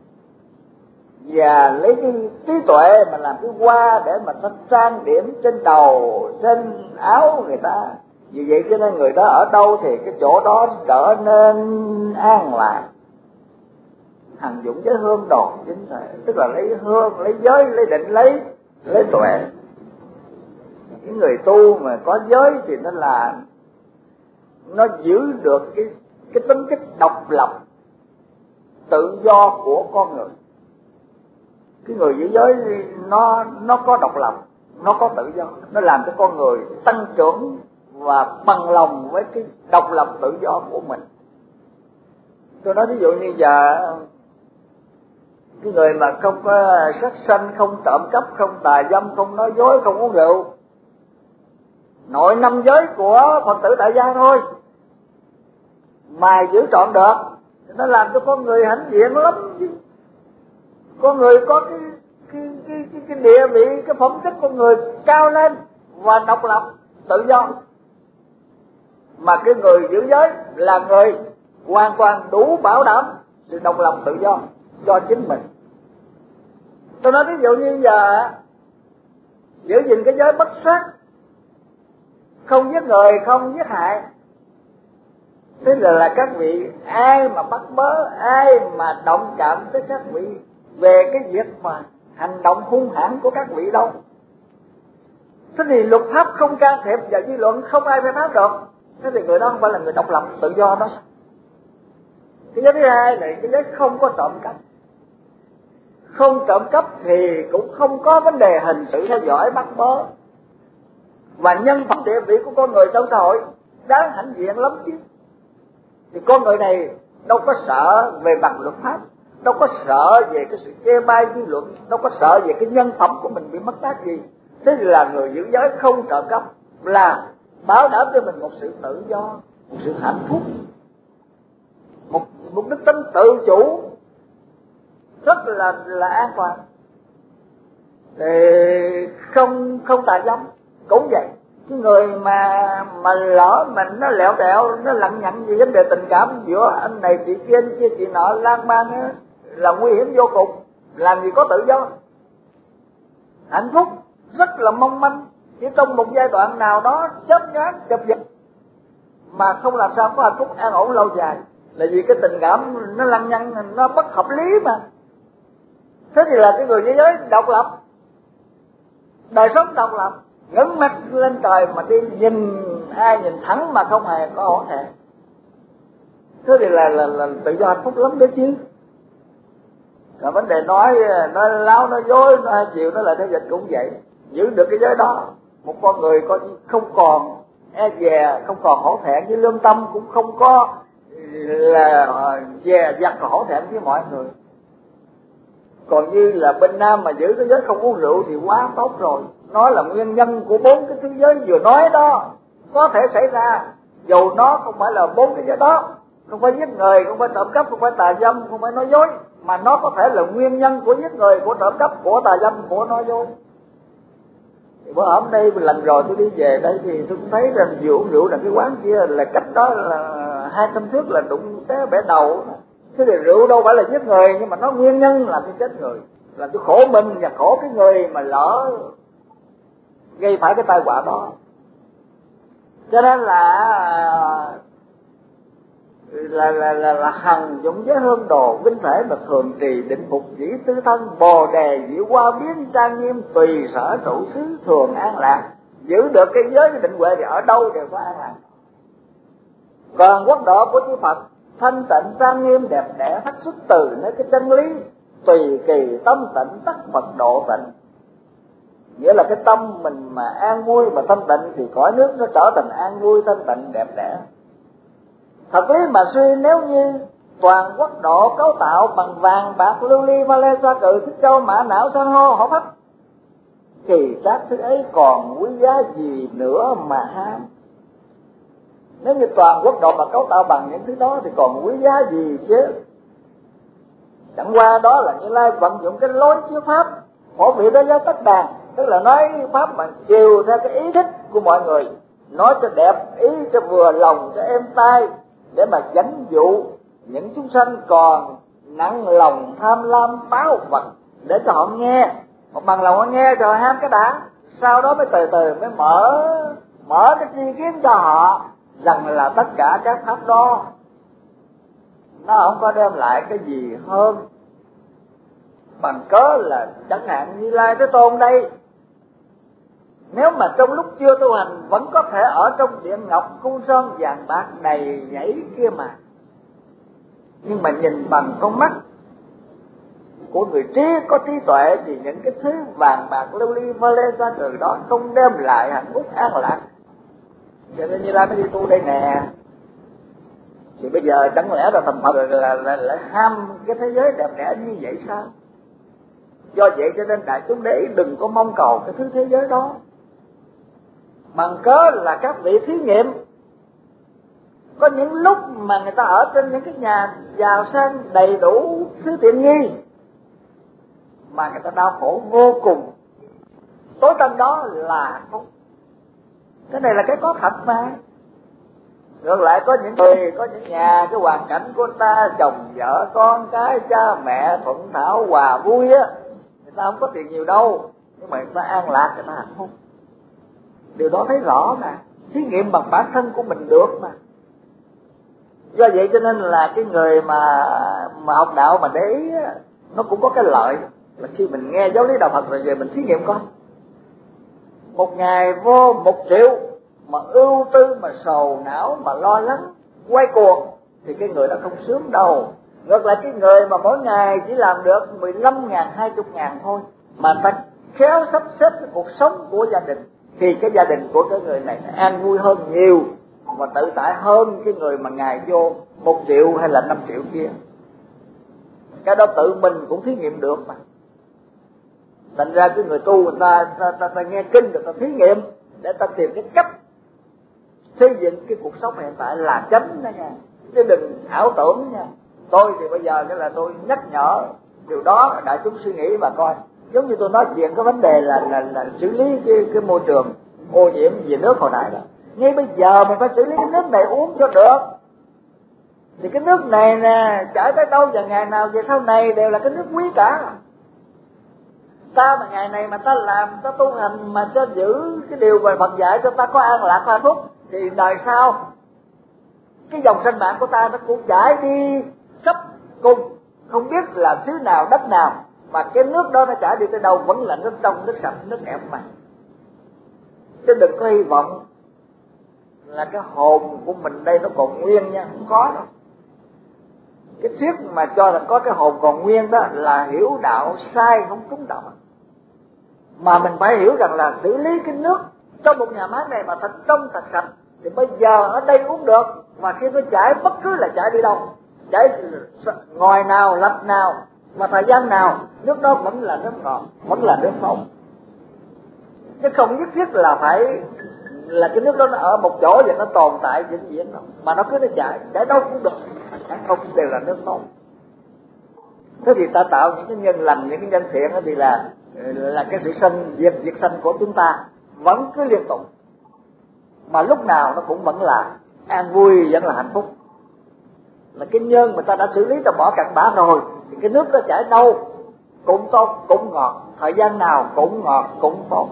và lấy cái trí tuệ mà làm cái hoa để mà nó trang điểm trên đầu, trên áo người ta, Vì vậy cho nên người đó ở đâu thì cái chỗ đó trở nên an lạc. Hằng dụng với hương đồ chính thể, tức là lấy hương, lấy giới, lấy định, lấy lấy tuệ. Những người tu mà có giới thì nó là nó giữ được cái cái tính cách độc lập, tự do của con người. Cái người giữ giới nó nó có độc lập, nó có tự do, nó làm cho con người tăng trưởng và bằng lòng với cái độc lập tự do của mình. Tôi nói ví dụ như giờ cái người mà không có sát sanh, không trộm cắp, không tà dâm, không nói dối, không uống rượu, nội năm giới của Phật tử tại gia thôi mà giữ trọn được, nó làm cho con người hãnh diện lắm chứ. Con người có cái cái cái cái, cái địa vị, cái phẩm chất con người cao lên và độc lập tự do. Mà cái người giữ giới là người hoàn toàn đủ bảo đảm sự độc lập tự do do chính mình. Tôi nói ví dụ như giờ giữ gìn cái giới bất sát, không giết người, không giết hại, thế là, là các vị ai mà bắt bớ, ai mà động chạm tới các vị về cái việc mà hành động hung hãn của các vị đâu. Thế thì luật pháp không can thiệp và dư luận không ai phê phán được. Thế thì người đó không phải là người độc lập tự do đó sao? Cái giới thứ hai là cái giới không có trộm cắp. Không trộm cắp thì cũng không có vấn đề hình sự theo dõi bắt bớ. Và nhân phẩm địa vị của con người trong xã hội đáng hãnh diện lắm chứ. Thì con người này đâu có sợ về bằng luật pháp, đâu có sợ về cái sự chê bai dư luận, đâu có sợ về cái nhân phẩm của mình bị mất mát gì. Thế là người giữ giới không trộm cắp là bảo đảm cho mình một sự tự do, một sự hạnh phúc, một một đức tính tự chủ rất là là an toàn. Thì không không tà dâm cũng vậy. Cái người mà mà lỡ mình nó lẹo đẹo, nó lằng nhằng gì vấn đề tình cảm giữa anh này chị kia, anh kia chị nọ lan man là nguy hiểm vô cùng. Làm gì có tự do, hạnh phúc rất là mong manh, chỉ trong một giai đoạn nào đó chớp nhoáng chụp giật mà không làm sao có hạnh phúc an ổn lâu dài. Là vì cái tình cảm nó lăng nhăng, nó bất hợp lý mà. Thế thì là cái người thế giới độc lập, đời sống độc lập, ngẩng mắt lên trời mà đi nhìn ai nhìn thẳng mà không hề có hổ thẹn. Thế thì là, là, là tự do hạnh phúc lắm đấy chứ. Còn vấn đề nói nói láo, nói dối, nói hai chiều, nói là theo dịch cũng vậy. Giữ được cái giới đó, một con người coi không còn e dè, không còn hổ thẹn với lương tâm, cũng không có là dè dặt và hổ thẹn với mọi người. Còn như là bên Nam mà giữ cái giới không uống rượu thì quá tốt rồi. Nói là nguyên nhân của bốn cái thứ giới vừa nói đó có thể xảy ra, dù nó không phải là bốn cái giới đó, không phải giết người, không phải trộm cắp, không phải tà dâm, không phải nói dối, mà nó có thể là nguyên nhân của giết người, của trộm cắp, của tà dâm, của nói dối. Thì bữa hôm nay lần rồi tôi đi về đây thì tôi cũng thấy rằng vừa uống rượu là cái quán kia là cách đó là hai trăm thước là đụng té bẻ đầu. Thế thì rượu đâu phải là giết người, nhưng mà nó nguyên nhân làm cho chết người, làm cho khổ mình và khổ cái người mà lỡ gây phải cái tai họa đó. Cho nên là là là là, là hằng dụng giới hương đồ vinh thể mà thường trì định phục dĩ tư thân bồ đề diệu qua biến trang nghiêm tùy sở trụ xứ thường an lạc. Giữ được cái giới cái định huệ thì ở đâu đều có an lạc. Còn quốc độ của chư Phật thanh tịnh trang nghiêm đẹp đẽ phát xuất từ nơi cái chân lý tùy kỳ tâm tịnh tất Phật độ tịnh. Nghĩa là cái tâm mình mà an vui mà thanh tịnh thì cõi nước nó trở thành an vui thanh tịnh đẹp đẽ. Thật lý mà suy, nếu như toàn quốc độ cấu tạo bằng vàng bạc lưu ly ma lê sa cừ thích châu mã não san hô hổ phách thì các thứ ấy còn quý giá gì nữa mà ham. Nếu như toàn quốc độ mà cấu tạo bằng những thứ đó thì còn quý giá gì chứ. Chẳng qua đó là Như Lai vận dụng cái lối chiếu pháp phổ vị đối với tất đàn, tức là nói pháp mà chiều theo cái ý thích của mọi người, nói cho đẹp ý, cho vừa lòng, cho êm tai, để mà dẫn dụ những chúng sanh còn nặng lòng tham lam báo vật, để cho họ nghe, một bằng lòng họ nghe rồi ham cái đã, sau đó mới từ từ mới mở mở cái tri kiến cho họ rằng là tất cả các pháp đó nó không có đem lại cái gì hơn, bằng cớ là chẳng hạn Như Lai Thế Tôn đây, nếu mà trong lúc chưa tu hành vẫn có thể ở trong điện ngọc cung son vàng bạc đầy nhảy kia mà, nhưng mà nhìn bằng con mắt của người trí có trí tuệ thì những cái thứ vàng bạc lưu ly pha lê ra từ đó không đem lại hạnh phúc an lạc. Cho nên Như Lai mới đi tu đây nè. Thì bây giờ chẳng lẽ là thành Phật là là lại ham cái thế giới đẹp đẽ như vậy sao? Do vậy cho nên đại chúng để ý đừng có mong cầu cái thứ thế giới đó, bằng cớ là các vị thí nghiệm. Có những lúc mà người ta ở trên những cái nhà giàu sang đầy đủ thứ tiện nghi mà người ta đau khổ vô cùng, tối tâm đó là hạnh phúc. Cái này là cái có thật mà. Ngược lại có những người, có những nhà cái hoàn cảnh của ta chồng vợ con cái cha mẹ thuận thảo hòa vui á, người ta không có tiền nhiều đâu nhưng mà người ta an lạc, người ta hạnh phúc. Điều đó thấy rõ mà, thí nghiệm bằng bản thân của mình được mà. Do vậy cho nên là cái người mà mà học đạo mà để ý á, nó cũng có cái lợi là khi mình nghe giáo lý đạo Phật rồi về mình thí nghiệm coi. Một ngày vô một triệu mà ưu tư, mà sầu não, mà lo lắng, quay cuồng thì cái người đó không sướng đâu. Ngược lại cái người mà mỗi ngày chỉ làm được mười lăm ngàn, hai mươi ngàn thôi, mà ta khéo sắp xếp cái cuộc sống của gia đình, thì cái gia đình của cái người này an vui hơn nhiều và tự tại hơn cái người mà ngày vô một triệu hay là năm triệu kia. Cái đó tự mình cũng thí nghiệm được mà. Thành ra cái người tu người ta, ta, ta, ta nghe kinh người ta thí nghiệm để ta tìm cái cách xây dựng cái cuộc sống hiện tại là chánh đó nha, chứ đừng ảo tưởng nha. Tôi thì bây giờ cái là tôi nhắc nhở điều đó đại chúng suy nghĩ bà coi. Giống như tôi nói chuyện cái vấn đề là là là xử lý cái cái môi trường ô nhiễm về nước hồi nãy đó. Ngay bây giờ mình phải xử lý cái nước này uống cho được. Thì cái nước này nè chảy tới đâu và ngày nào về sau này đều là cái nước quý cả. Ta mà ngày này mà ta làm, ta tu hành mà cho giữ cái điều mà Phật dạy cho ta có an lạc hạnh phúc, thì đời sau cái dòng sinh mạng của ta nó cũng chảy đi khắp cùng, không biết là xứ nào đất nào, mà cái nước đó nó chảy đi tới đâu vẫn là nước trong, nước sạch, nước đẹp mà. Chứ đừng có hy vọng là cái hồn của mình đây nó còn nguyên nha, không có đâu. Cái thuyết mà cho là có cái hồn còn nguyên đó là hiểu đạo sai, không trúng đạo. Mà mình phải hiểu rằng là xử lý cái nước trong một nhà máy này mà thật trong thật sạch thì bây giờ ở đây uống được, mà khi nó chảy bất cứ là chảy đi đâu, chảy ngoài nào, lập nào, mà thời gian nào, nước đó vẫn là nước ngọt, vẫn là nước sông. Chứ không nhất thiết là phải là cái nước đó nó ở một chỗ và nó tồn tại vĩnh viễn đâu, mà nó cứ nó chảy, chảy đâu cũng được, không đều là nước sông. Thế thì ta tạo những cái nhân lành, những cái nhân thiện thì là là cái sự sanh diệt diệt sanh của chúng ta vẫn cứ liên tục, mà lúc nào nó cũng vẫn là an vui, vẫn là hạnh phúc. Là cái nhân mà ta đã xử lý, ta bỏ cặn bã rồi thì cái nước nó chảy đâu cũng tốt, cũng ngọt, thời gian nào cũng ngọt, cũng tốt.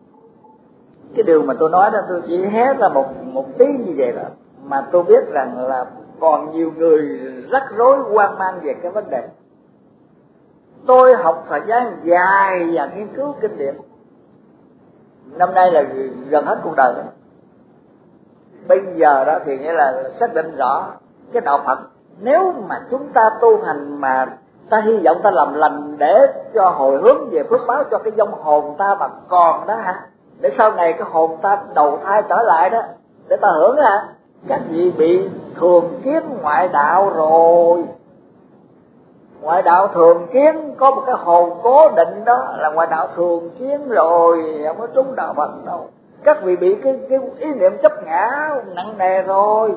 Cái điều mà tôi nói đó tôi chỉ hé ra một một tí như vậy đó, mà tôi biết rằng là còn nhiều người rắc rối hoang mang về cái vấn đề. Tôi học thời gian dài và nghiên cứu kinh điển, năm nay là gần hết cuộc đời đó. Bây giờ đó thì nghĩa là xác định rõ cái đạo Phật. Nếu mà chúng ta tu hành mà ta hy vọng ta làm lành để cho hồi hướng về phước báo cho cái vong hồn ta mà còn đó hả, để sau này cái hồn ta đầu thai trở lại đó để ta hưởng hả, các vị bị thường kiến ngoại đạo rồi. Ngoại đạo thường kiến có một cái hồn cố định đó là ngoại đạo thường kiến rồi, không có trúng đạo Phật đâu. Các vị bị cái, cái ý niệm chấp ngã nặng nề rồi.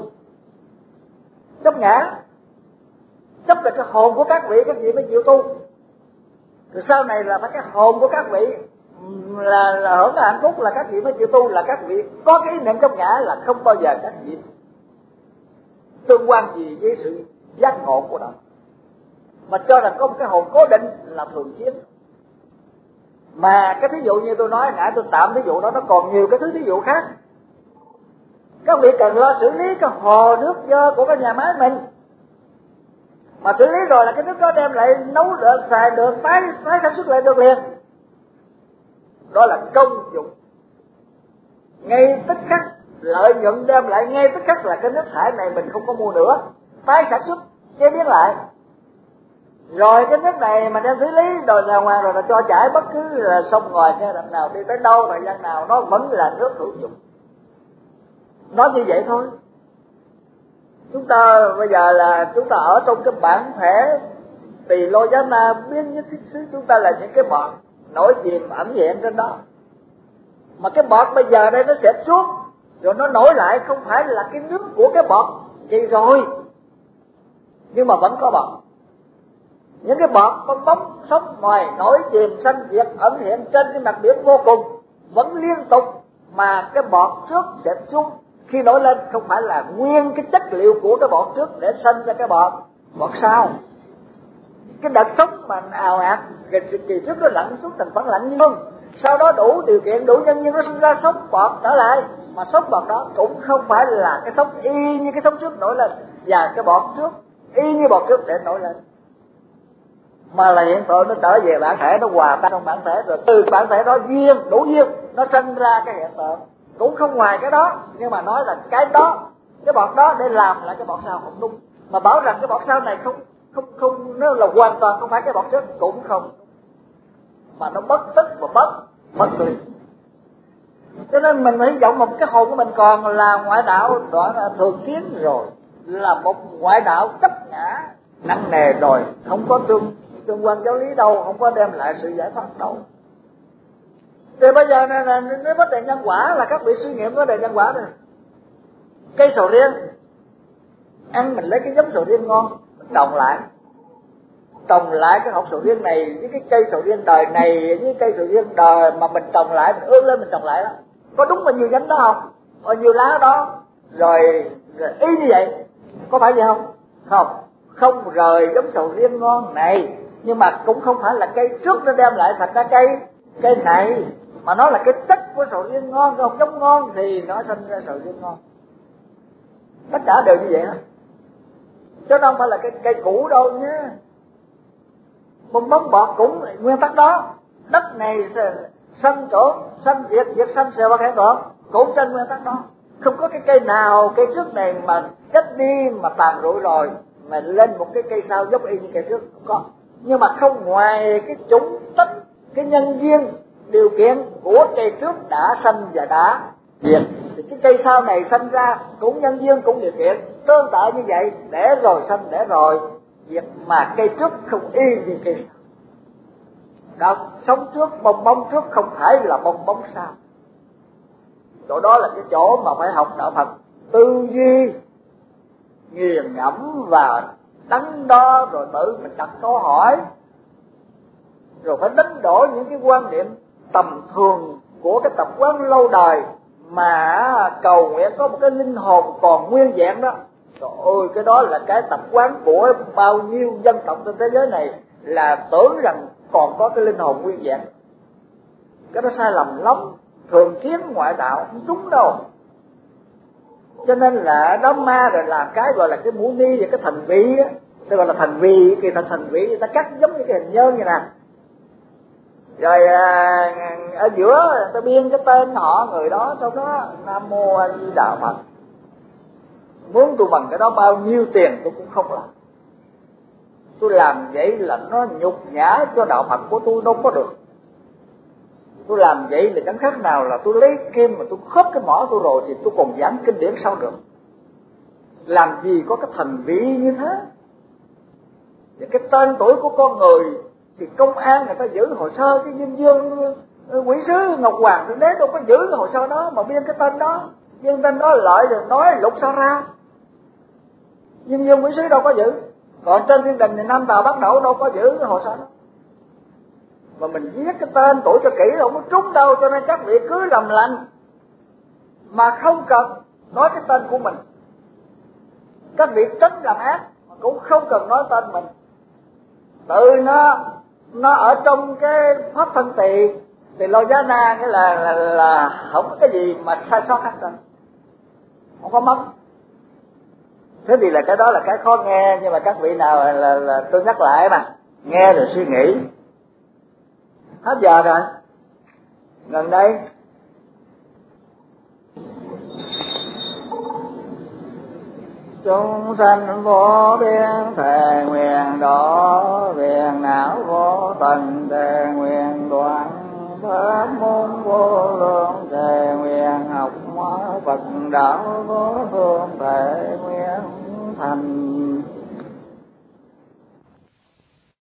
Chấp ngã, chấp là cái hồn của các vị, các vị mới chịu tu. Rồi sau này là phải cái hồn của các vị là, là hưởng hạnh phúc là các vị mới chịu tu. Là các vị có cái ý niệm chấp ngã là không bao giờ các vị tương quan gì với sự giác ngộ của đạo, mà cho rằng có một cái hồn cố định là thường kiến. Mà cái thí dụ như tôi nói nãy, tôi tạm thí dụ đó, nó còn nhiều cái thứ thí dụ khác. Các vị cần lo xử lý cái hồ nước dơ của cái nhà máy mình. Mà xử lý rồi là cái nước đó đem lại nấu được, xài được, tái, tái sản xuất lại được liền. Đó là công dụng. Ngay tức khắc, lợi nhuận đem lại ngay tức khắc là cái nước thải này mình không có mua nữa, tái sản xuất, chế biến lại. Rồi cái nước này mà đem xử lý rồi ra ngoài rồi là cho chảy bất cứ là sông ngòi hay đầm nào, đi tới đâu thời gian nào nó vẫn là nước hữu dụng. Nói như vậy thôi. Chúng ta bây giờ là chúng ta ở trong cái bản thể Tỳ Lô Giá Na biến nhất thiết xứ, chúng ta là những cái bọt nổi chìm ẩn hiện trên đó. Mà cái bọt bây giờ đây nó sẽ xuống rồi nó nổi lại, không phải là cái nước của cái bọt thì rồi, nhưng mà vẫn có bọt. Những cái bọt bong bóng sống ngoài nổi chìm sanh diệt ẩn hiện trên cái mặt biển vô cùng vẫn liên tục, mà cái bọt trước sẽ xuống khi nổi lên, không phải là nguyên cái chất liệu của cái bọt trước để sanh ra cái bọt bọt sau. Cái đợt sống mà ào ạt cái kỳ trước nó lặn xuống thành phẳng lạnh nhưng sau đó đủ điều kiện, đủ nhân duyên nó sinh ra sống bọt trở lại, mà sống bọt đó cũng không phải là cái sống y như cái sống trước nổi lên và cái bọt trước y như bọt trước để nổi lên, mà là hiện tượng nó trở về bản thể, nó hòa tan trong bản thể, rồi từ bản thể đó duyên đủ duyên nó sinh ra cái hiện tượng cũng không ngoài cái đó. Nhưng mà nói là cái đó, cái bọt đó để làm lại cái bọt sau không đúng, mà bảo rằng cái bọt sau này không không không nó là hoàn toàn không phải cái bọt trước cũng không, mà nó bất tức và bất bất lý. Cho nên mình hy vọng một cái hồn của mình còn là ngoại đạo đó là thường kiến rồi, là một ngoại đạo chấp ngã nặng nề rồi, không có tương tương quan giáo lý đâu, không có đem lại sự giải thoát đâu. Thì bây giờ này, này, nếu vấn đề nhân quả là các vị suy nghiệm vấn đề nhân quả này. Cây sầu riêng ăn mình lấy cái giống sầu riêng ngon mình trồng lại, trồng lại cái hột sầu riêng này với cái cây sầu riêng đời này với cây sầu riêng đời mà mình trồng lại, mình ương lên mình trồng lại đó, có đúng bao nhiêu nhánh đó không, bao nhiêu lá đó, rồi, rồi y như vậy có phải vậy không? Không, không rời giống sầu riêng ngon này, nhưng mà cũng không phải là cây trước nó đem lại thành ra cây cây này, mà nó là cái chất của sầu riêng ngon, không giống ngon thì nó sinh ra sầu riêng ngon. Tất cả đều như vậy hết, chứ không phải là cái cây cũ đâu nhé. Bong bóng bọt cũng nguyên tắc đó, đất này sanh trưởng sanh diệt, diệt sanh sẽ và khởi tượng cũng trên nguyên tắc đó. Không có cái cây nào cây trước này mà chết đi mà tàn rụi rồi mà lên một cái cây sau giống y như cây trước, không có. Nhưng mà không ngoài cái chủng tất, cái nhân duyên điều kiện của cây trước đã sanh và đã diệt, thì cái cây sau này sanh ra cũng nhân duyên cũng điều kiện tương tự như vậy, để rồi sanh để rồi diệt, mà cây trước không y như cây sau. Đó, sống trước bong bóng trước không phải là bong bóng sau. Chỗ đó là cái chỗ mà phải học đạo Phật tư duy nghiền ngẫm và đắn đo, rồi tự mình đặt câu hỏi, rồi phải đánh đổ những cái quan niệm tầm thường của cái tập quán lâu đời mà cầu nguyện có một cái linh hồn còn nguyên vẹn đó. Trời ơi, cái đó là cái tập quán của bao nhiêu dân tộc trên thế giới này, là tưởng rằng còn có cái linh hồn nguyên vẹn. Cái đó sai lầm lắm, thường kiến ngoại đạo không đúng đâu. Cho nên là đám ma rồi làm cái gọi là cái mũ ni và cái thành vị á, tôi gọi là thành vị, kỳ thành thành vị người ta cắt giống như cái hình nhơn như nè, rồi à, ở giữa ta biên cái tên họ người đó, sau đó Nam Mô A Di Đà Phật. Muốn tôi bằng cái đó bao nhiêu tiền tôi cũng không làm. Tôi làm vậy là nó nhục nhã cho đạo Phật của tôi đâu có được. Tôi làm vậy là chẳng khác nào là tôi lấy kim mà tôi khớp cái mỏ tôi rồi thì tôi còn giảng kinh điển sao được. Làm gì có cái thành vị như thế. Và cái tên tuổi của con người thì công an người ta giữ hồ sơ, cái Diêm Dương quỷ sứ Ngọc Hoàng Thượng Đế đâu có giữ cái hồ sơ đó mà biên cái tên đó. Biên tên đó lợi rồi nói lục sao ra. Diêm Dương quỷ sứ đâu có giữ. Còn trên thiên đình thì Nam Tào Bắc Đẩu đâu có giữ cái hồ sơ đó. Mà mình viết cái tên tuổi cho kỹ đâu có trúng đâu, cho nên các vị cứ làm lành mà không cần nói cái tên của mình. Các vị tránh làm ác mà cũng không cần nói tên mình. Tự nó nó ở trong cái pháp thân tỳ Tỳ Lô Giá Na, nghĩa là, là là không có cái gì mà sai sót hết rồi. không có mất. Thế thì là cái đó là cái khó nghe, nhưng mà các vị nào là, là, là tôi nhắc lại mà nghe rồi suy nghĩ. Hết giờ rồi, gần đây chúng sanh vô biên thề nguyện đó, nguyện não vô tận thề nguyện đoạn, pháp môn vô lượng thề nguyện học hóa Phật đạo vô